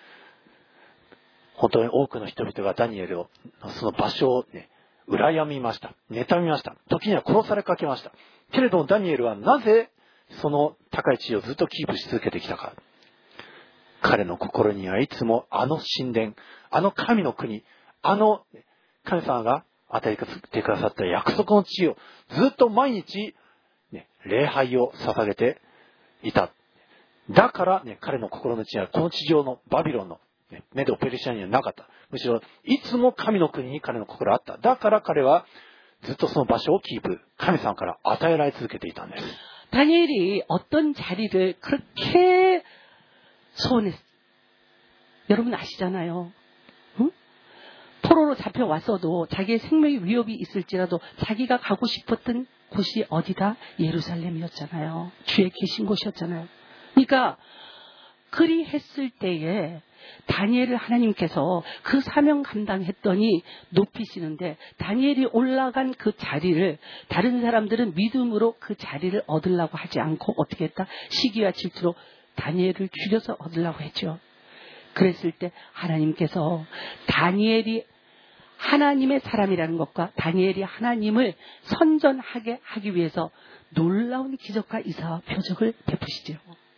本当に多くの人々がダニエルを、その場所を羨みました。妬みました。時には殺されかけました。けれどもダニエルはなぜその高い地位をずっとキープし続けてきたか。彼の心にはいつもあの神殿、あの神の国、あの神様が与えてくださった約束の地をずっと毎日、礼拝を捧げていた。だから、彼の心の内にはこの地上のバビロンのメドペルシアにはなかった。むしろいつも神の国に彼の心あった。だから彼はずっとその場所をキープ、神様から与えられ続けていたんです。 다니엘이 어떤 자리를 그렇게 소원했어요. 여러분 아시잖아요. 응? 포로로 잡혀왔어도 자기의 생명의 위협이 있을지라도 자기가 가고 싶었던 곳이 어디다? 예루살렘이었잖아요. 주의 계신 곳이었잖아요. 그러니까 그리 했을 때에 다니엘을 하나님께서 그 사명 감당했더니 높이시는데 다니엘이 올라간 그 자리를 다른 사람들은 믿음으로 그 자리를 얻으려고 하지 않고 어떻게 했다? 시기와 질투로 다니엘을 죽여서 얻으려고 했죠. 그랬을 때 하나님께서 다니엘이 하나님의 사람이라는 것과 다니엘이 하나님을 선전하게 하기 위해서 놀라운 기적과 이사와 표적을 베푸시죠.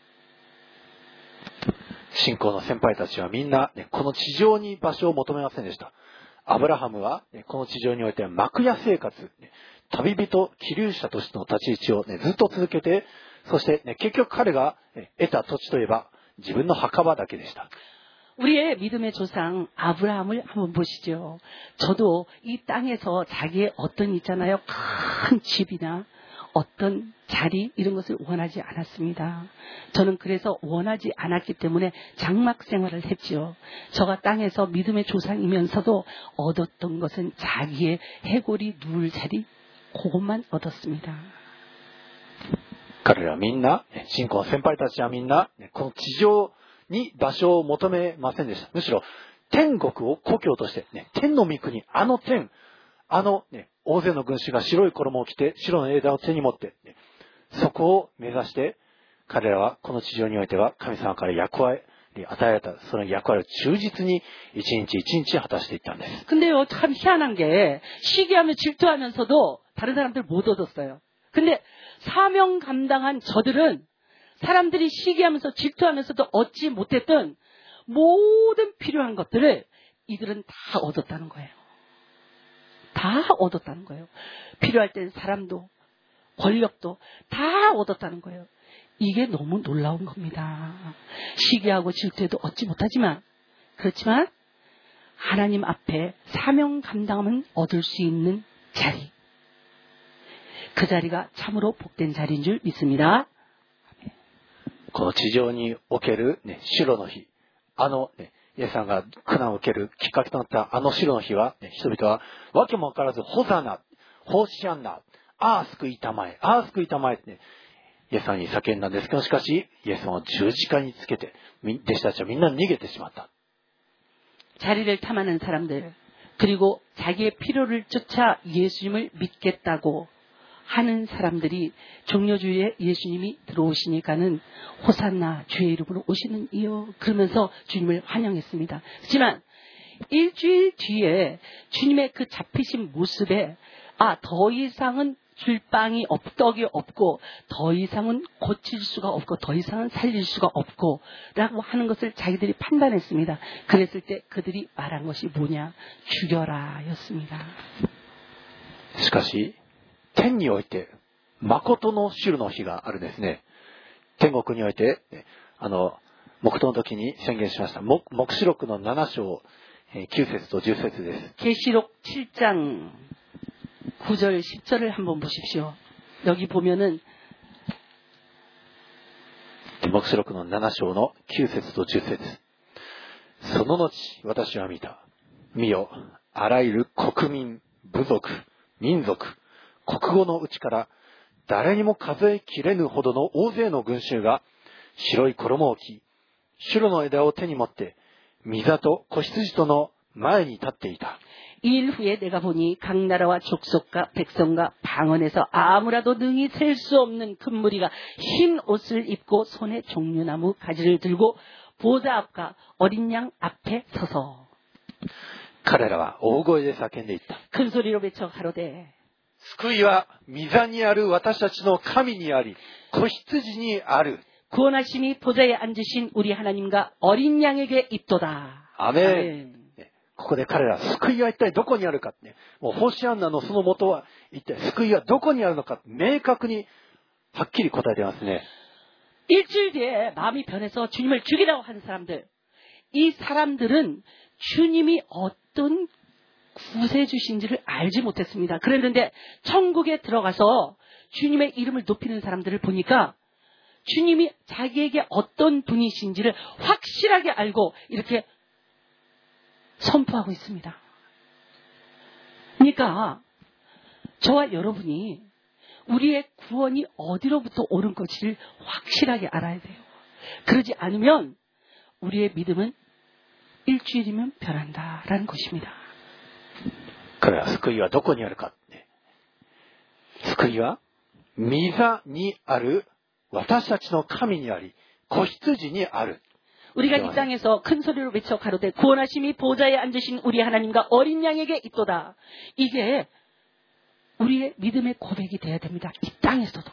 信仰の先輩たちはみんな、この地上に場所を求めませんでした。アブラハムは、この地上においては幕屋生活、旅人、寄留者としての立ち位置を、ずっと続けて、そして、結局彼が得た土地といえば自分の墓場だけでした。 우리의 믿음의 조상 아브라함을 한번 보시죠. 저도 이 땅에서 자기의 어떤 있잖아요. 큰 집이나 어떤 자리 이런 것을 원하지 않았습니다. 저는 그래서 원하지 않았기 때문에 장막 생활을 했지요. 저가 땅에서 믿음의 조상이면서도 얻었던 것은 자기의 해골이 누울 자리 그것만 얻었습니다. 彼らはみんな、信仰の先輩たちはみんな、この地上に場所を求めませんでした。むしろ天国を故郷として、天の御国、あの天、大勢の軍師が白い衣を着て白の枝を手に持って、そこを目指して彼らはこの地上においては神様から役割与えられたその役割を忠実に一日一日果たしていったんです。 근데요 참 희한한 게 시기하며 질투하면서도 다른 사람들 못 얻었어요. 근데 사명 감당한 저들은 사람들이 시기하면서 질투하면서도 얻지 못했던 모든 필요한 것들을 이들은 다 얻었다는 거예요. 다 얻었다는 거예요. 필요할 땐 사람도 권력도 다 얻었다는 거예요. 이게 너무 놀라운 겁니다. 시기하고 질투해도 얻지 못하지만 그렇지만 하나님 앞에 사명 감당하면 얻을 수 있는 자리. 그 자리가 참으로 복된 자리인 줄 믿습니다. この地上における、白の日、イエスさんが苦難を受けるきっかけとなったあの白の日は、人々はわけもわからずホザナ、ホーシアンナ、救いたまえ、救いたまえって、 イエス様に叫んだんですけど、しかしイエス様を十字架につけて弟子たちはみんな逃げてしまった。 자리를 탐하는 사람들, 그리고 자기의 필요를 쫓아 예수님을 믿겠다고 하는 사람들이 종려주의에 예수님이 들어오시니까는 호산나 주의 이름으로 오시는 이여 그러면서 주님을 환영했습니다. 하지만 일주일 뒤에 주님의 그 잡히신 모습에 더 이상은 줄 빵이 떡이 없고 더 이상은 고칠 수가 없고 더 이상은 살릴 수가 없고 라고 하는 것을 자기들이 판단했습니다. 그랬을 때 그들이 말한 것이 뭐냐? 죽여라 였습니다. しかし天において誠の主の日があるんですね。天国において黙祷の時に宣言しました。黙示録の7章9節と10節です。 계시록 7장 9절 10절을 한번 보십시오. 여기 보면은 黙示録の7章の9節と10節。その後私は見た。見よ、あらゆる国民、部族、民族、国語のうちから誰にも数えきれぬほどの大勢の群衆が白い衣を着、シュロの枝を手に持って御座と子羊との前に立っていた。 2일 후에 내가 보니 각 나라와 족속과 백성과 방언에서 아무라도 능히 셀 수 없는 큰 무리가 흰 옷을 입고 손에 종려나무 가지를 들고 보좌 앞과 어린 양 앞에 서서 彼らは大声で叫んでいった。 큰 소리로 외쳐 가로되 救いは御座にある私たちの神にあり、子羊にある。 구원하심이 보좌에 앉으신 우리 하나님과 어린 양에게 있도다. アメン。ここで彼ら、救いは一体どこにあるかって、もうホシアンナのその元は一体救いはどこにあるのか、明確にはっきり答えてますね。 일주일 뒤에 마음이 변해서 주님을 죽이라고 하는 사람들, 이 사람들은 주님이 어떤 구세주신지를 알지 못했습니다. 그랬는데 천국에 들어가서 주님의 이름을 높이는 사람들을 보니까 주님이 자기에게 어떤 분이신지를 확실하게 알고 이렇게 선포하고 있습니다. 그러니까 저와 여러분이 우리의 구원이 어디로부터 오는 것을 확실하게 알아야 돼요. 그러지 않으면 우리의 믿음은 일주일이면 변한다라는 것입니다. 彼ら、救いはどこにあるか。救いは御座にある私たちの神にあり、子羊にある。 우리가 이 땅에서 큰 소리로 외쳐 가로되 구원하심이 보좌에 앉으신 우리 하나님과 어린 양에게 있도다. 이게 우리의 믿음의 고백이 되어야 됩니다. 이 땅에서도.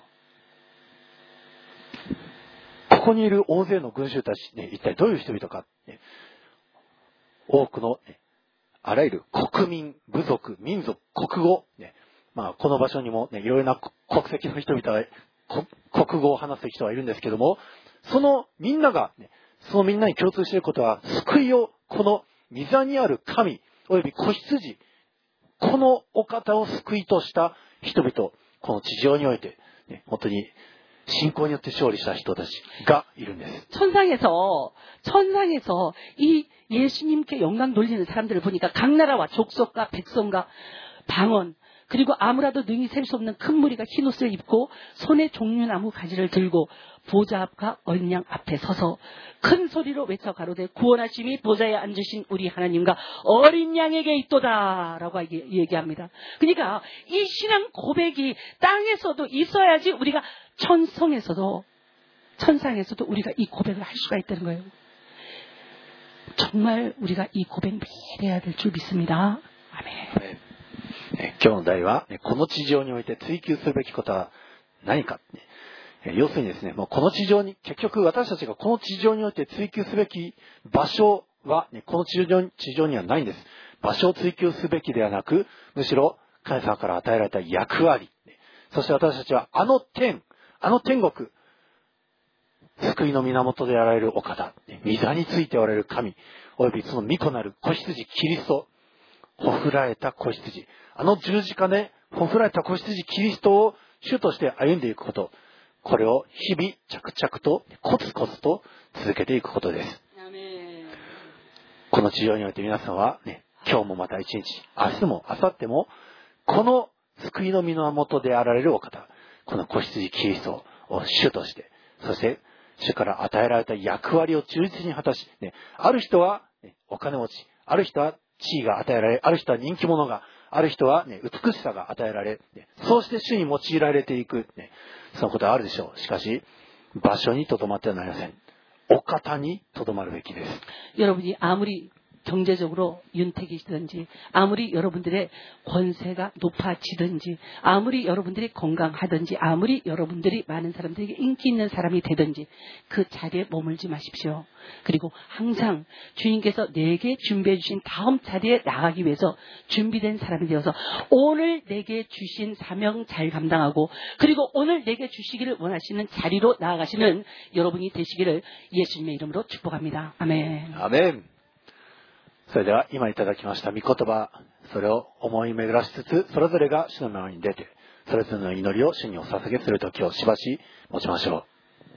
ここにいる大勢の群衆たち、一体どういう人々か。多くのあらゆる国民、部族、民族、国語、この場所にもいろいろな国籍の人々は国語を話す人はいるんですけども、そのみんなに共通していることは、救いをこの御座にある神および子羊、このお方を救いとした人々、この地上において、本当に信仰によって勝利した人たちがいるんです。 천상에서 이 예수님께 영광 돌리는 사람들을 보니까 각 나라와 족속과 백성과 방언, 그리고 아무라도 능히 셀 수 없는 큰 무리가 흰 옷을 입고 손에 종려나무 가지를 들고 보좌 앞과 어린 양 앞에 서서 큰 소리로 외쳐 가로되 구원하심이 보좌에 앉으신 우리 하나님과 어린 양에게 있도다라고 얘기합니다. 그러니까 이 신앙 고백이 땅에서도 있어야지 우리가 천상에서도 우리가 이 고백을 할 수가 있다는 거예요. 정말 우리가 이 고백 매일 해야 될 줄 믿습니다. 아멘. 今日の題は、この地上において追求すべきことは何か。要するにですね、もうこの地上に、結局私たちがこの地上において追求すべき場所は、この地上にはないんです。場所を追求すべきではなく、むしろ神様から与えられた役割。そして私たちはあの天国、救いの源であられるお方、御座についておられる神、およびその御子なる子羊キリスト、ほふられた子羊、あの十字架でほふられた子羊キリストを主として歩んでいくこと、これを日々着々とコツコツと続けていくことです。この地上において皆さんは、今日もまた一日、明日も明後日もこの救いの源であられるお方、この子羊キリスト主として、そして主から与えられた役割を忠実に果たし、ある人はお金持ち、ある人は地位が与えられ、ある人は人気者が、ある人は美しさが与えられ、そうして主に用いられていく、そのことはあるでしょう。しかし、場所にとどまってはなりません。お方にとどまるべきです。 여러분이 아무리 경제적으로 윤택이시든지, 아무리 여러분들의 권세가 높아지든지, 아무리 여러분들이 건강하든지, 아무리 여러분들이 많은 사람들에게 인기 있는 사람이 되든지 그 자리에 머물지 마십시오. 그리고 항상 주님께서 내게 준비해 주신 다음 자리에 나가기 위해서 준비된 사람이 되어서 오늘 내게 주신 사명 잘 감당하고, 그리고 오늘 내게 주시기를 원하시는 자리로 나아가시는 여러분이 되시기를 예수님의 이름으로 축복합니다. 아멘. 아멘. それでは今いただきました御言葉、それを思い巡らしつつ、それぞれが主の前に出て、それぞれの祈りを主にお捧げするときをしばし持ちましょう。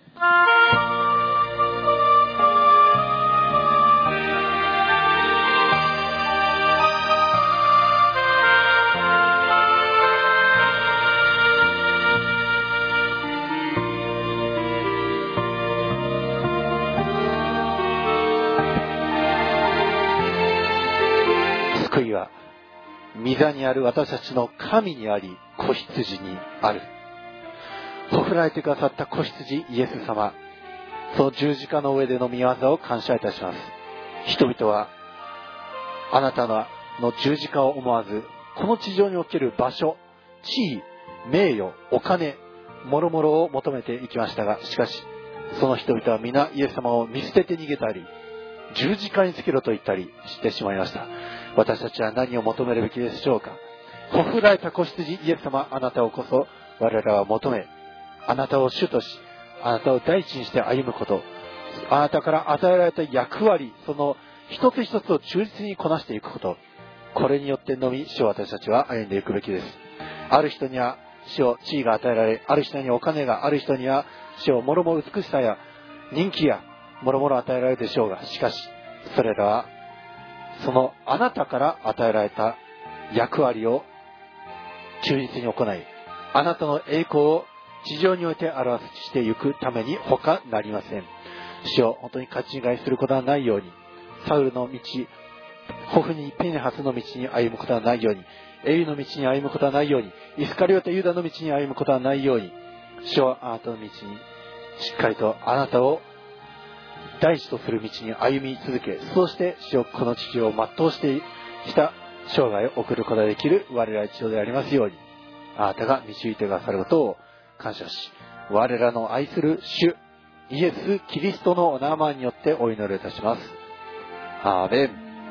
救いは御座にある私たちの神にあり、子羊にある。ほふられてくださった子羊イエス様、その十字架の上での御業を感謝いたします。人々はあなたの十字架を思わず、この地上における場所、地位、名誉、お金、もろもろを求めていきましたが、しかしその人々は皆イエス様を見捨てて逃げたり、十字架につけろと言ったりしてしまいました。私たちは何を求めるべきでしょうか。ほふられた子羊イエス様、あなたをこそ我々は求め、あなたを主とし、あなたを第一にして歩むこと、あなたから与えられた役割、その一つ一つを忠実にこなしていくこと、これによってのみ主を私たちは歩んでいくべきです。ある人には主を地位が与えられ、ある人にはお金が、ある人には主をもろもろ美しさや人気やもろもろ与えられるでしょうが、しかしそれらはそのあなたから与えられた役割を忠実に行い、あなたの栄光を地上において表していくために他なりません。主を本当に勝ち違いすることはないように、サウルの道、ホフにピネハスの道に歩むことはないように、エリの道に歩むことはないように、イスカリオテユダの道に歩むことはないように、主はあなたの道にしっかりとあなたを第一とする道に歩み続け、そうして主をこの地球を全うしてきた生涯を送ることができる我ら一同でありますように、あなたが導いてくださることを感謝し、我らの愛する主イエス・キリストのお名前によってお祈りいたします。アーメン。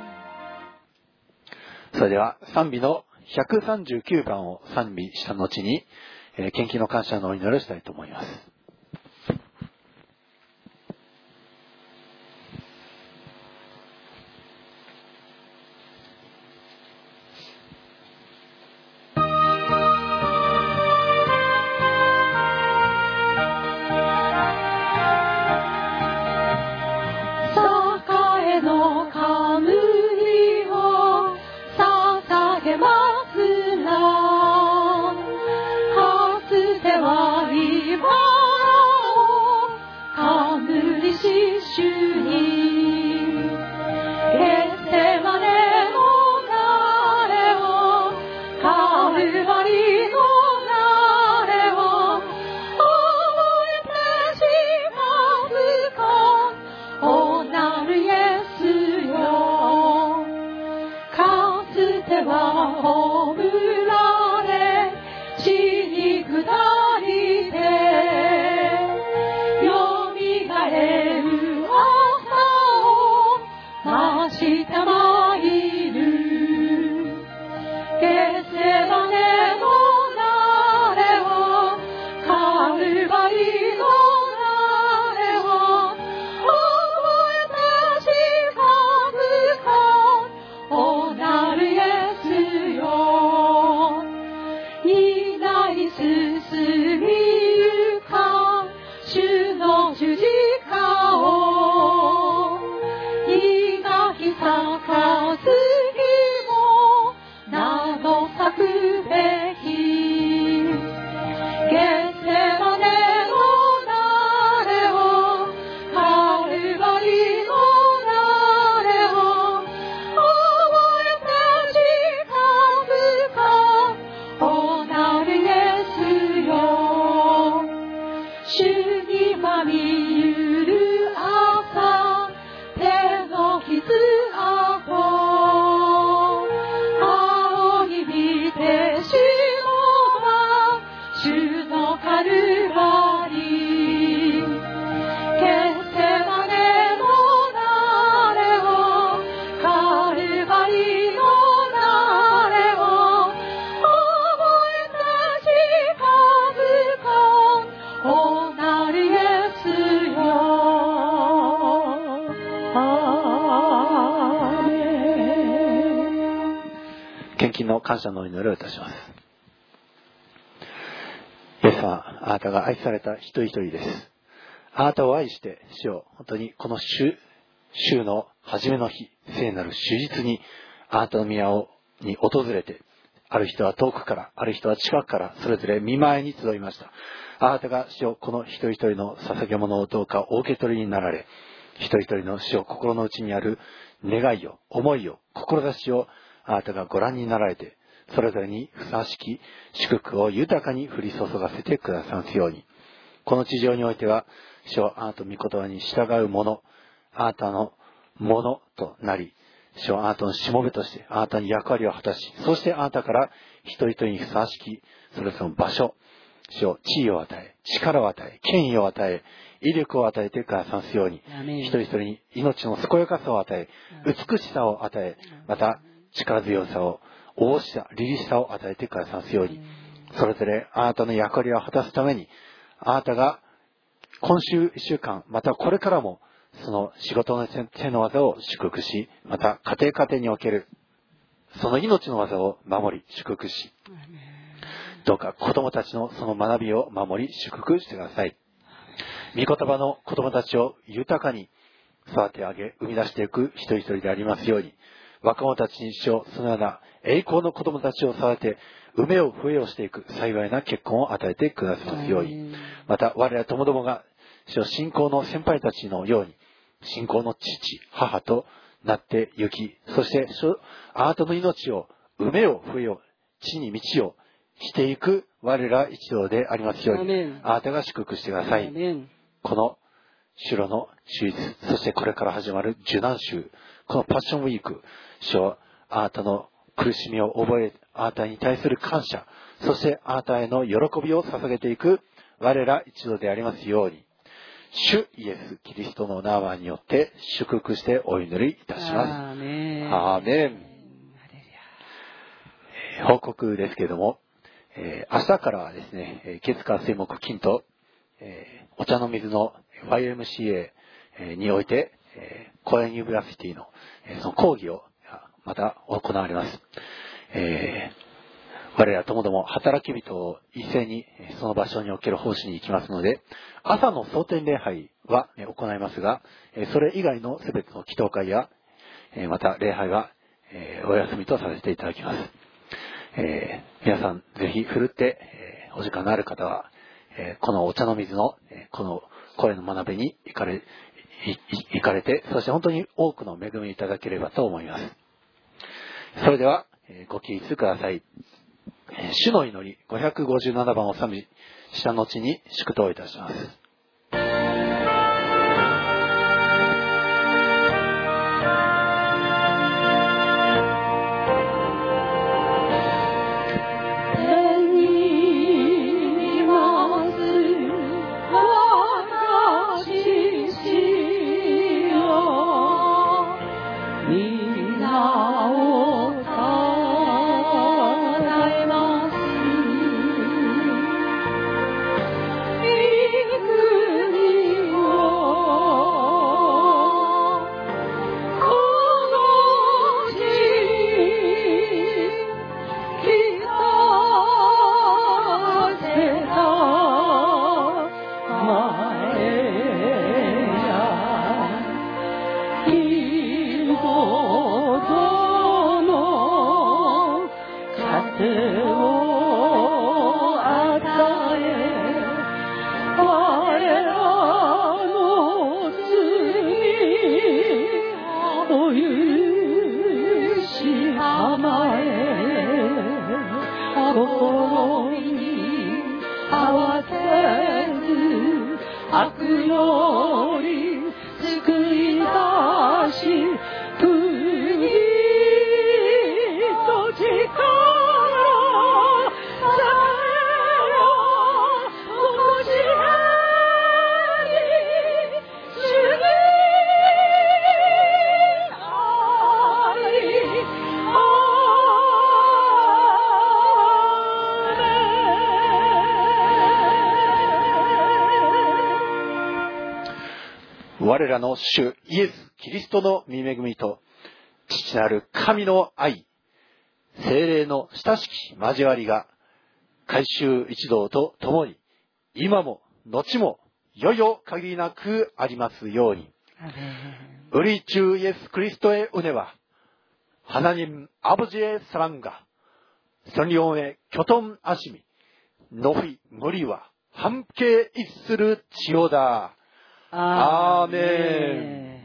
それでは賛美の139番を賛美した後に、献金の感謝のお祈りをしたいと思います。 ゲセマネのの感謝の祈りをいたします。イエス様、あなたが愛された一人一人です。あなたを愛して、主よ、本当にこの週の初めの日、聖なる主日にあなたの宮に訪れて、ある人は遠くから、ある人は近くから、それぞれ御前に集いました。あなたが主よ、この一人一人の捧げ物をどうかお受け取りになられ、一人一人の主よ、心の内にある願いを、思いを、志をあなたがご覧になられて、それぞれにふさわしき祝福を豊かに降り注がせてくださるように。この地上においては、主よ、あなたの御言葉に従う者、あなたのものとなり、主よ、あなたのしもべとしてあなたに役割を果たし、そしてあなたから一人一人にふさわしきそれぞれの場所、主よ、地位を与え、力を与え、権威を与え、威力を与えてくださるように、一人一人に命の健やかさを与え、美しさを与え、また力強さを、大しさ、凛々しさを与えてくださるように、それぞれあなたの役割を果たすために、あなたが今週一週間、またこれからもその仕事の手の技を祝福し、また家庭におけるその命の技を守り祝福し、どうか子供たちのその学びを守り祝福してください。御言葉の子供たちを豊かに育て上げ生み出していく一人一人でありますように、若者たちに一生そのような栄光の子供たちを育て、梅を笛をしていく幸いな結婚を与えてくださいますように、また我らともどもが信仰の先輩たちのように信仰の父母となって行き、そしてあなたの命を、梅を笛を、地に道をしていく我ら一同でありますように、あなたが祝福してください。この主路の週日、そしてこれから始まる受難週、このパッションウィーク、主はあなたの苦しみを覚え、あなたに対する感謝、そしてあなたへの喜びを捧げていく我ら一同でありますように、主イエス・キリストの名前によって祝福してお祈りいたします。アーメン。報告ですけれども、明日からはですね、月火水木金と、お茶の水の YMCA において、コエンユニバーシティのその講義をまた行われます。我らともども働き人を一斉にその場所における奉仕に行きますので、朝の蒼天礼拝は行いますが、それ以外のすべての祈祷会やまた礼拝はお休みとさせていただきます。皆さんぜひふるってお時間のある方はこのお茶の水のこの声の学びに行かれて、そして本当に多くの恵みいただければと思います。それではご起立ください。主の祈り557番を賛美した後に祝祷いたします。我らの主イエス・キリストの御恵みと父なる神の愛、 聖霊の親しき交わりが改宗一同と共に今も後もよよ限りなくありますように。우리 주 예수 그리스도의 은혜와 하나님 아버지의 사랑과 성령의 교통하심이 너희 머리와 함께 있을지어다. 아멘.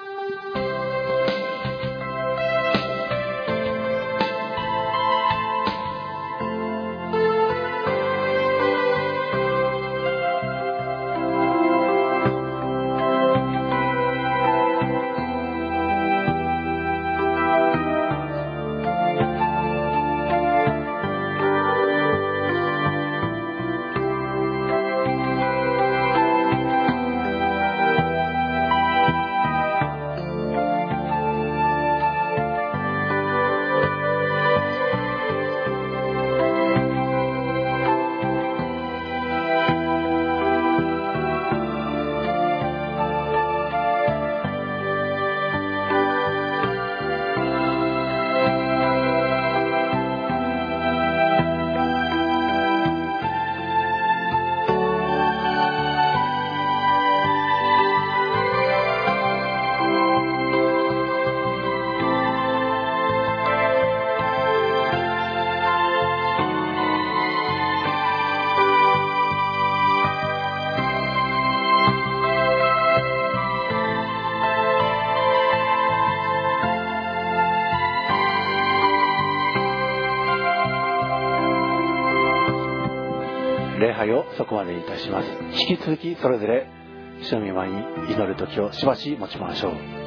礼拝をそこまでいたします。引き続きそれぞれ主の御前に祈る時をしばし持ちましょう。